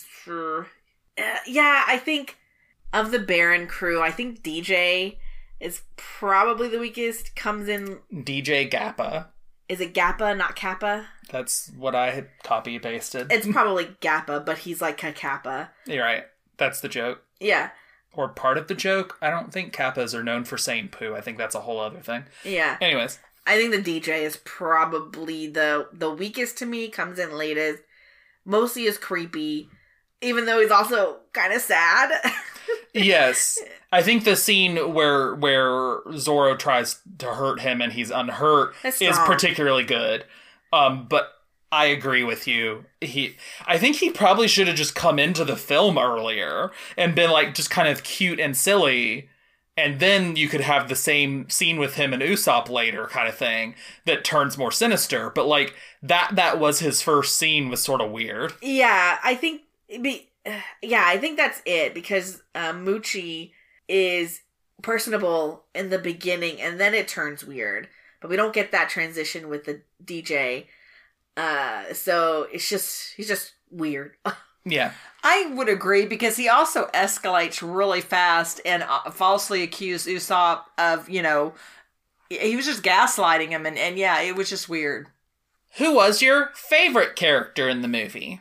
I think of the Baron crew, I think DJ is probably the weakest. Comes in DJ Gappa. Is it Gappa, not Kappa? That's what I had copy pasted. It's probably Gappa, but he's like a Kappa. You're right. That's the joke. Yeah. Or part of the joke. I don't think Kappas are known for saying poo. I think that's a whole other thing. Yeah. Anyways. I think the DJ is probably the weakest to me. Comes in latest. Mostly is creepy. Even though he's also kind of sad. Yes. I think the scene where Zoro tries to hurt him and he's unhurt is particularly good. But I agree with you. I think he probably should have just come into the film earlier and been like just kind of cute and silly. And then you could have the same scene with him and Usopp later kind of thing that turns more sinister. But like that was his first scene was sort of weird. Yeah, I think I think that's it, because Muchi is personable in the beginning and then it turns weird, but we don't get that transition with the DJ. So he's just weird. Yeah. I would agree, because he also escalates really fast and falsely accused Usopp of, he was just gaslighting him, and yeah, it was just weird. Who was your favorite character in the movie?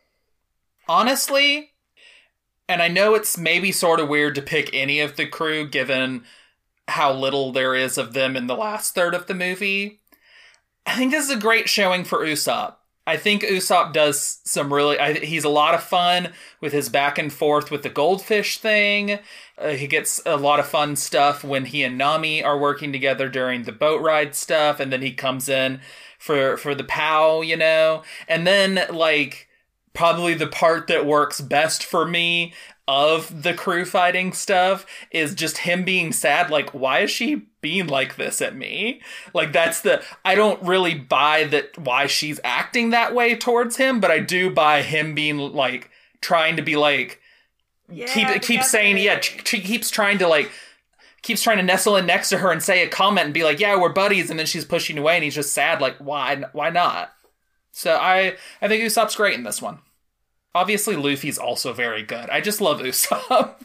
Honestly, and I know it's maybe sort of weird to pick any of the crew given how little there is of them in the last third of the movie, I think this is a great showing for Usopp. I think Usopp does some he's a lot of fun with his back and forth with the goldfish thing. He gets a lot of fun stuff when he and Nami are working together during the boat ride stuff, and then he comes in for the POW, and then like probably the part that works best for me of the crew fighting stuff is just him being sad. Like, why is she being like this at me? Like, I don't really buy that why she's acting that way towards him, but I do buy him being like, trying to be like, keeps saying, she keeps trying to like, keeps trying to nestle in next to her and say a comment and be like, yeah, we're buddies, and then she's pushing away and he's just sad, like, why not? So I think Usopp's great in this one. Obviously, Luffy's also very good. I just love Usopp.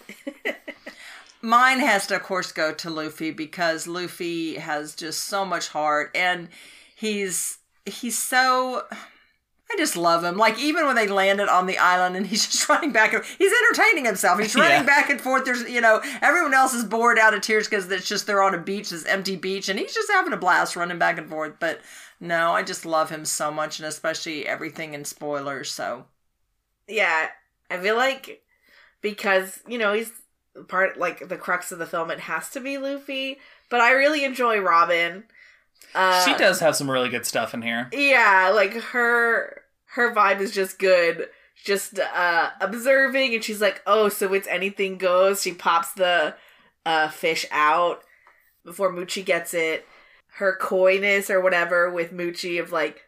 Mine has to, of course, go to Luffy because Luffy has just so much heart, and he's so... I just love him. Like, even when they landed on the island and he's just running back, he's entertaining himself. He's running back and forth. There's, everyone else is bored out of tears because it's just they're on a beach, this empty beach, and he's just having a blast running back and forth. But no, I just love him so much, and especially everything in spoilers, so... Yeah, I feel like because, he's part, like, the crux of the film, it has to be Luffy, but I really enjoy Robin. She does have some really good stuff in here. Yeah, like, her vibe is just good. Just observing, and she's like, oh, so it's anything goes. She pops the fish out before Muchi gets it. Her coyness or whatever with Muchi of, like,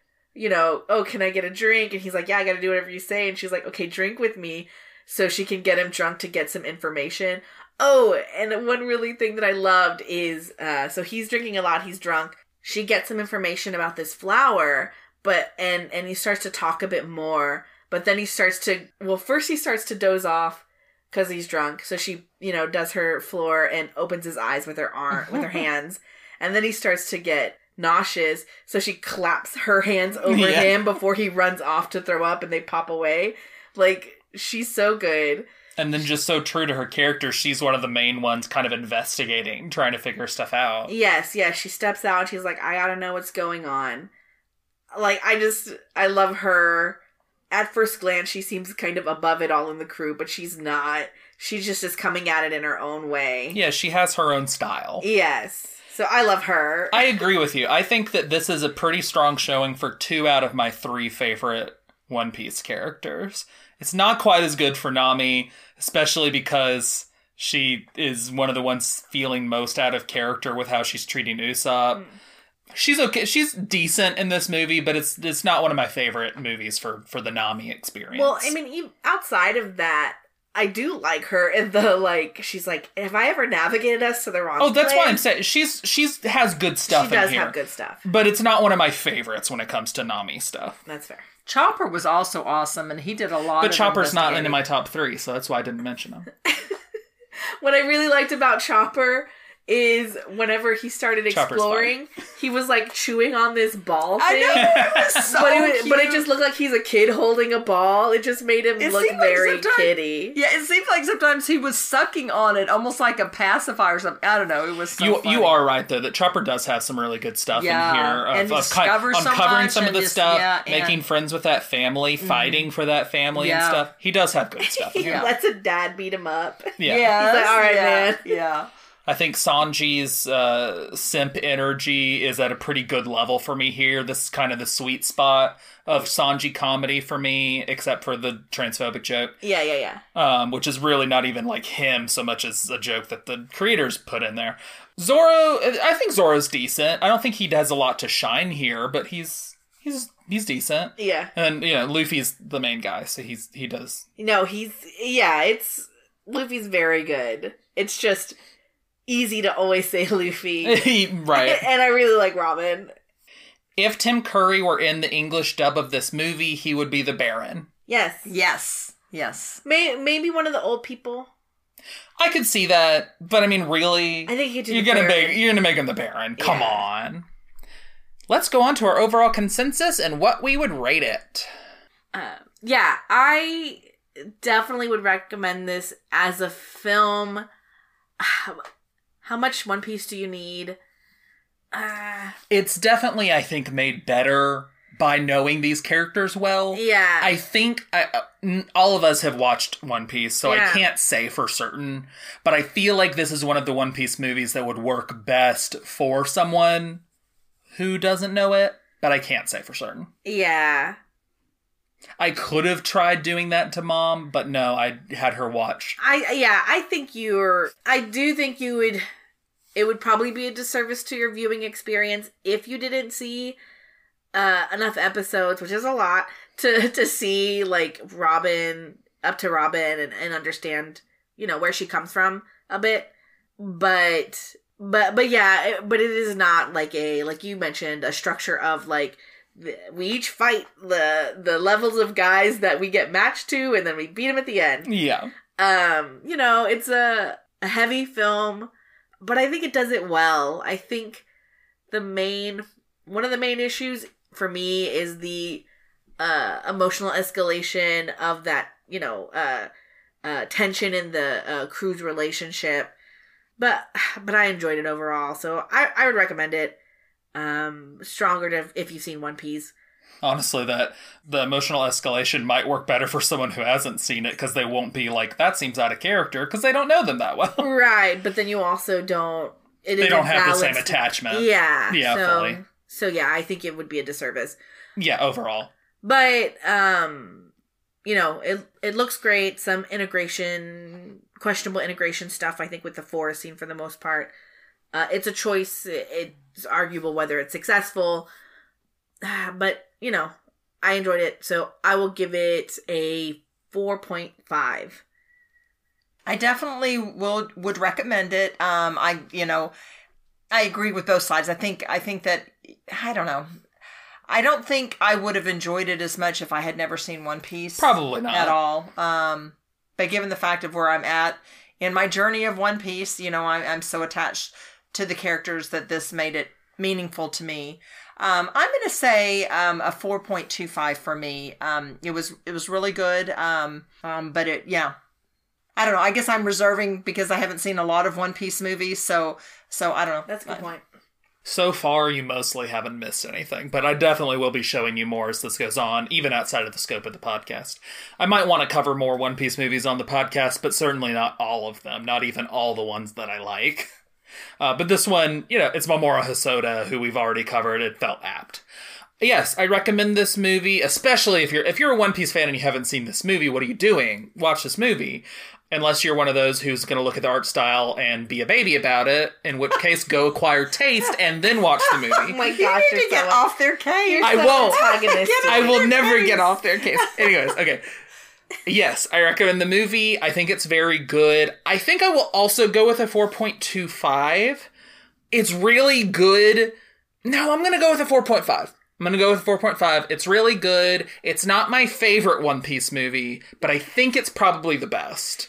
oh, can I get a drink? And he's like, yeah, I gotta do whatever you say. And she's like, okay, drink with me. So she can get him drunk to get some information. Oh, and one really thing that I loved is, so he's drinking a lot, he's drunk. She gets some information about this flower, and he starts to talk a bit more. But then he starts to, first he starts to doze off because he's drunk. So she, does her floor and opens his eyes with her with her hands. And then he starts to get nauseous, so she claps her hands over him before he runs off to throw up, and they pop away. Like, she's so good. And then just so true to her character, she's one of the main ones kind of investigating, trying to figure stuff out. Yes, she steps out and she's like, I gotta know what's going on. Like, I love her. At first glance, she seems kind of above it all in the crew, but she's not. She's just coming at it in her own way. Yeah, she has her own style. Yes. So I love her. I agree with you. I think that this is a pretty strong showing for 2 out of my 3 favorite One Piece characters. It's not quite as good for Nami, especially because she is one of the ones feeling most out of character with how she's treating Usopp. She's okay. She's decent in this movie, but it's not one of my favorite movies for the Nami experience. Well, I mean, outside of that, I do like her in the, like, she's like, have I ever navigated us to the wrong place? That's why I'm saying she's has good stuff in here. She does have good stuff. But it's not one of my favorites when it comes to Nami stuff. That's fair. Chopper was also awesome, and he did a lot But Chopper's not into my top 3, so that's why I didn't mention him. What I really liked about Chopper is whenever he started exploring, he was like chewing on this ball thing. I know, it was so cute. But it just looked like he's a kid holding a ball. It just made him look very kiddie. Yeah, it seemed like sometimes he was sucking on it, almost like a pacifier or something. I don't know. It was so funny. You are right, though, that Chopper does have some really good stuff in here. And uncovering some of the stuff, yeah, making friends with that family, fighting for that family and stuff. He does have good stuff. He lets a dad beat him up. Yeah. He's like, all right, man. Yeah. I think Sanji's simp energy is at a pretty good level for me here. This is kind of the sweet spot of Sanji comedy for me, except for the transphobic joke. Yeah. Which is really not even like him so much as a joke that the creators put in there. Zoro, I think Zoro's decent. I don't think he has a lot to shine here, but he's decent. Yeah. And Luffy's the main guy, so he does. No, Luffy's very good. It's just easy to always say Luffy. Right. And I really like Robin. If Tim Curry were in the English dub of this movie, he would be the Baron. Yes. Maybe one of the old people. I could see that, but I mean, really, I think you're gonna make him the Baron. Come on. Let's go on to our overall consensus and what we would rate it. I definitely would recommend this as a film. How much One Piece do you need? It's definitely, I think, made better by knowing these characters well. Yeah. I think all of us have watched One Piece, so I can't say for certain, but I feel like this is one of the One Piece movies that would work best for someone who doesn't know it, but I can't say for certain. Yeah. I could have tried doing that to Mom, but no, I had her watch. I do think you would. It would probably be a disservice to your viewing experience if you didn't see enough episodes, which is a lot, to see like Robin and understand where she comes from a bit. but yeah, but it is not like like you mentioned, a structure of like, we each fight the levels of guys that we get matched to, and then we beat them at the end. Yeah. It's a heavy film, but I think it does it well. I think one of the main issues for me is the emotional escalation of that, tension in the crew's relationship. But I enjoyed it overall, so I would recommend it. Stronger if you've seen One Piece. Honestly, the emotional escalation might work better for someone who hasn't seen it, because they won't be like, that seems out of character, because they don't know them that well. Right, but then you also don't... They don't have the same attachment. Yeah. Yeah, fully. So yeah, I think it would be a disservice. Yeah, overall. But, it looks great. Some questionable integration stuff, I think, with the forest scene for the most part. It's a choice. It's arguable whether it's successful. But, I enjoyed it. So I will give it a 4.5. I definitely would recommend it. I agree with both sides. I think that, I don't know. I don't think I would have enjoyed it as much if I had never seen One Piece. Probably not. At all. But given the fact of where I'm at in my journey of One Piece, I'm so attached to the characters that this made it meaningful to me. I'm going to say a 4.25 for me. It was really good. But I don't know. I guess I'm reserving because I haven't seen a lot of One Piece movies, so I don't know. That's a good point. So far, you mostly haven't missed anything, but I definitely will be showing you more as this goes on, even outside of the scope of the podcast. I might want to cover more One Piece movies on the podcast, but certainly not all of them, not even all the ones that I like. But this one, it's Mamoru Hosoda, who we've already covered. It felt apt. Yes, I recommend this movie, especially if you're a One Piece fan and you haven't seen this movie. What are you doing? Watch this movie. Unless you're one of those who's going to look at the art style and be a baby about it, in which case go acquire taste and then watch the movie. Oh my gosh, you need to get off their case. I won't. I will never get off their case. Anyways, okay. Yes, I recommend the movie. I think it's very good. I think I will also go with a 4.25. It's really good. No, I'm going to go with a 4.5. I'm going to go with 4.5. It's really good. It's not my favorite One Piece movie, but I think it's probably the best.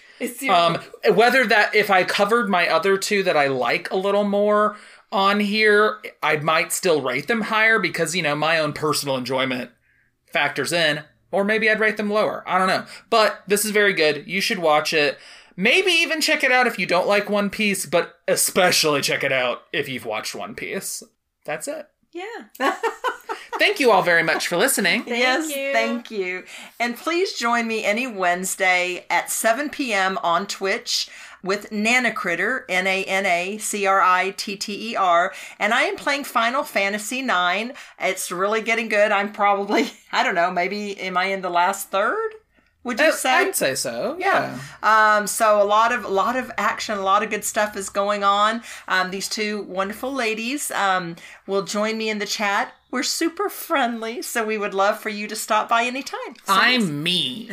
If I covered my other two that I like a little more on here, I might still rate them higher because, my own personal enjoyment factors in, or maybe I'd rate them lower. I don't know. But this is very good. You should watch it. Maybe even check it out if you don't like One Piece, but especially check it out if you've watched One Piece. That's it. Yeah. Thank you all very much for listening. Thank you. And please join me any Wednesday at 7 p.m. on Twitch with Nanacritter, Nanacritter. And I am playing Final Fantasy IX. It's really getting good. I'm probably, I don't know, maybe am I in the last third? Would you say? I'd say so. Yeah. So a lot of action, a lot of good stuff is going on. These two wonderful ladies will join me in the chat. We're super friendly, so we would love for you to stop by anytime. So I'm mean.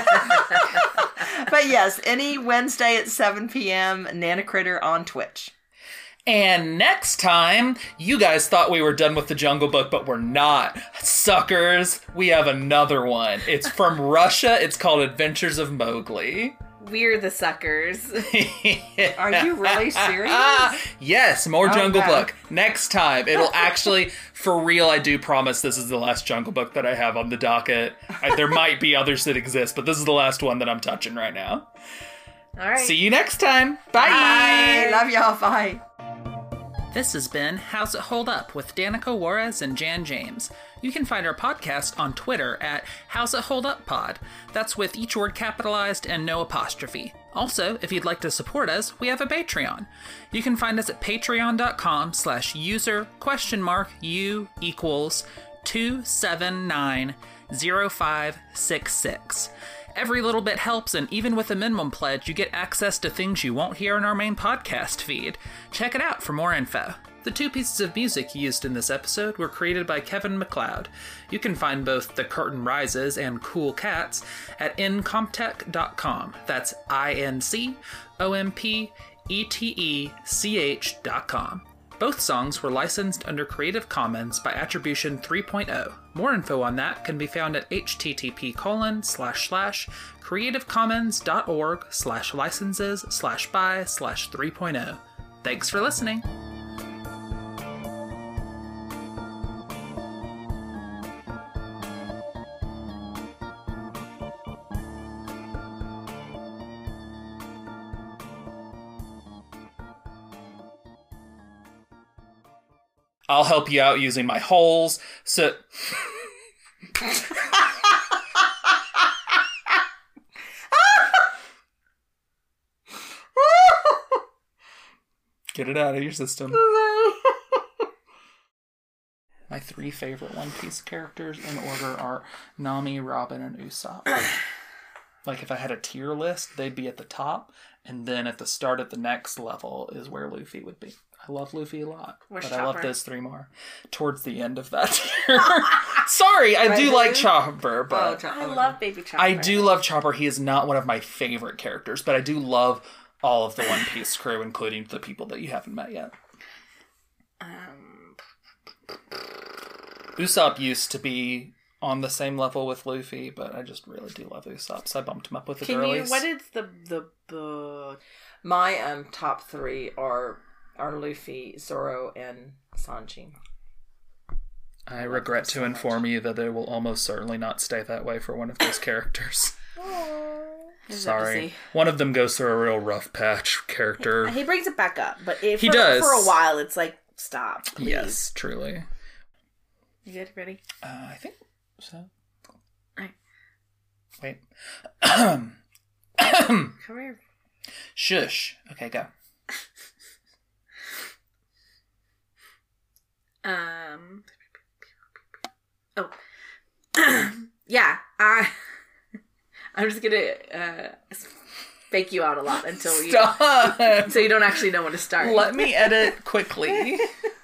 But yes, any Wednesday at 7 p.m., Nanacritter on Twitch. And next time, you guys thought we were done with the Jungle Book, but we're not. Suckers, we have another one. It's from Russia. It's called Adventures of Mowgli. We're the suckers. Are you really serious? Yes, more Jungle Book. Next time. It'll actually, for real, I do promise this is the last Jungle Book that I have on the docket. There might be others that exist, but this is the last one that I'm touching right now. All right. See you next time. Bye. Bye. Love y'all. Bye. This has been How's It Hold Up with Danica Juarez and Jan James. You can find our podcast on Twitter at How's It Hold Up Pod. That's with each word capitalized and no apostrophe. Also, if you'd like to support us, we have a Patreon. You can find us at patreon.com/user?U=2790566. Every little bit helps, and even with a minimum pledge, you get access to things you won't hear in our main podcast feed. Check it out for more info. The two pieces of music used in this episode were created by Kevin MacLeod. You can find both The Curtain Rises and Cool Cats at incomptech.com. That's INCOMPTECH. etech.com. Both songs were licensed under Creative Commons by Attribution 3.0. More info on that can be found at http://creativecommons.org/licenses/by/3.0. Thanks for listening. I'll help you out using my holes. So get it out of your system. My 3 favorite One Piece characters in order are Nami, Robin, and Usopp. Like if I had a tier list, they'd be at the top, and then at the start of the next level is where Luffy would be. I love Luffy a lot, but Chopper? I love those 3 more. Towards the end of that tier. Sorry, I do like Chopper, but I love Baby Chopper. I do love Chopper. He is not one of my favorite characters, but I do love all of the One Piece crew, including the people that you haven't met yet. Usopp used to be on the same level with Luffy, but I just really do love Usopp, so I bumped him up with the girlies. What is the My top 3 are Luffy, Zoro, and Sanji. I regret to inform you that it will almost certainly not stay that way for one of those characters. Sorry. One of them goes through a real rough patch character. He brings it back up, but if he does. For a while, it's like, stop, please. Yes, truly. You good? Ready? I think so. Alright. Wait. Come here. Shush. Okay, go. Oh. Yeah, I'm just gonna fake you out a lot until you don't actually know when to start. Let me edit quickly.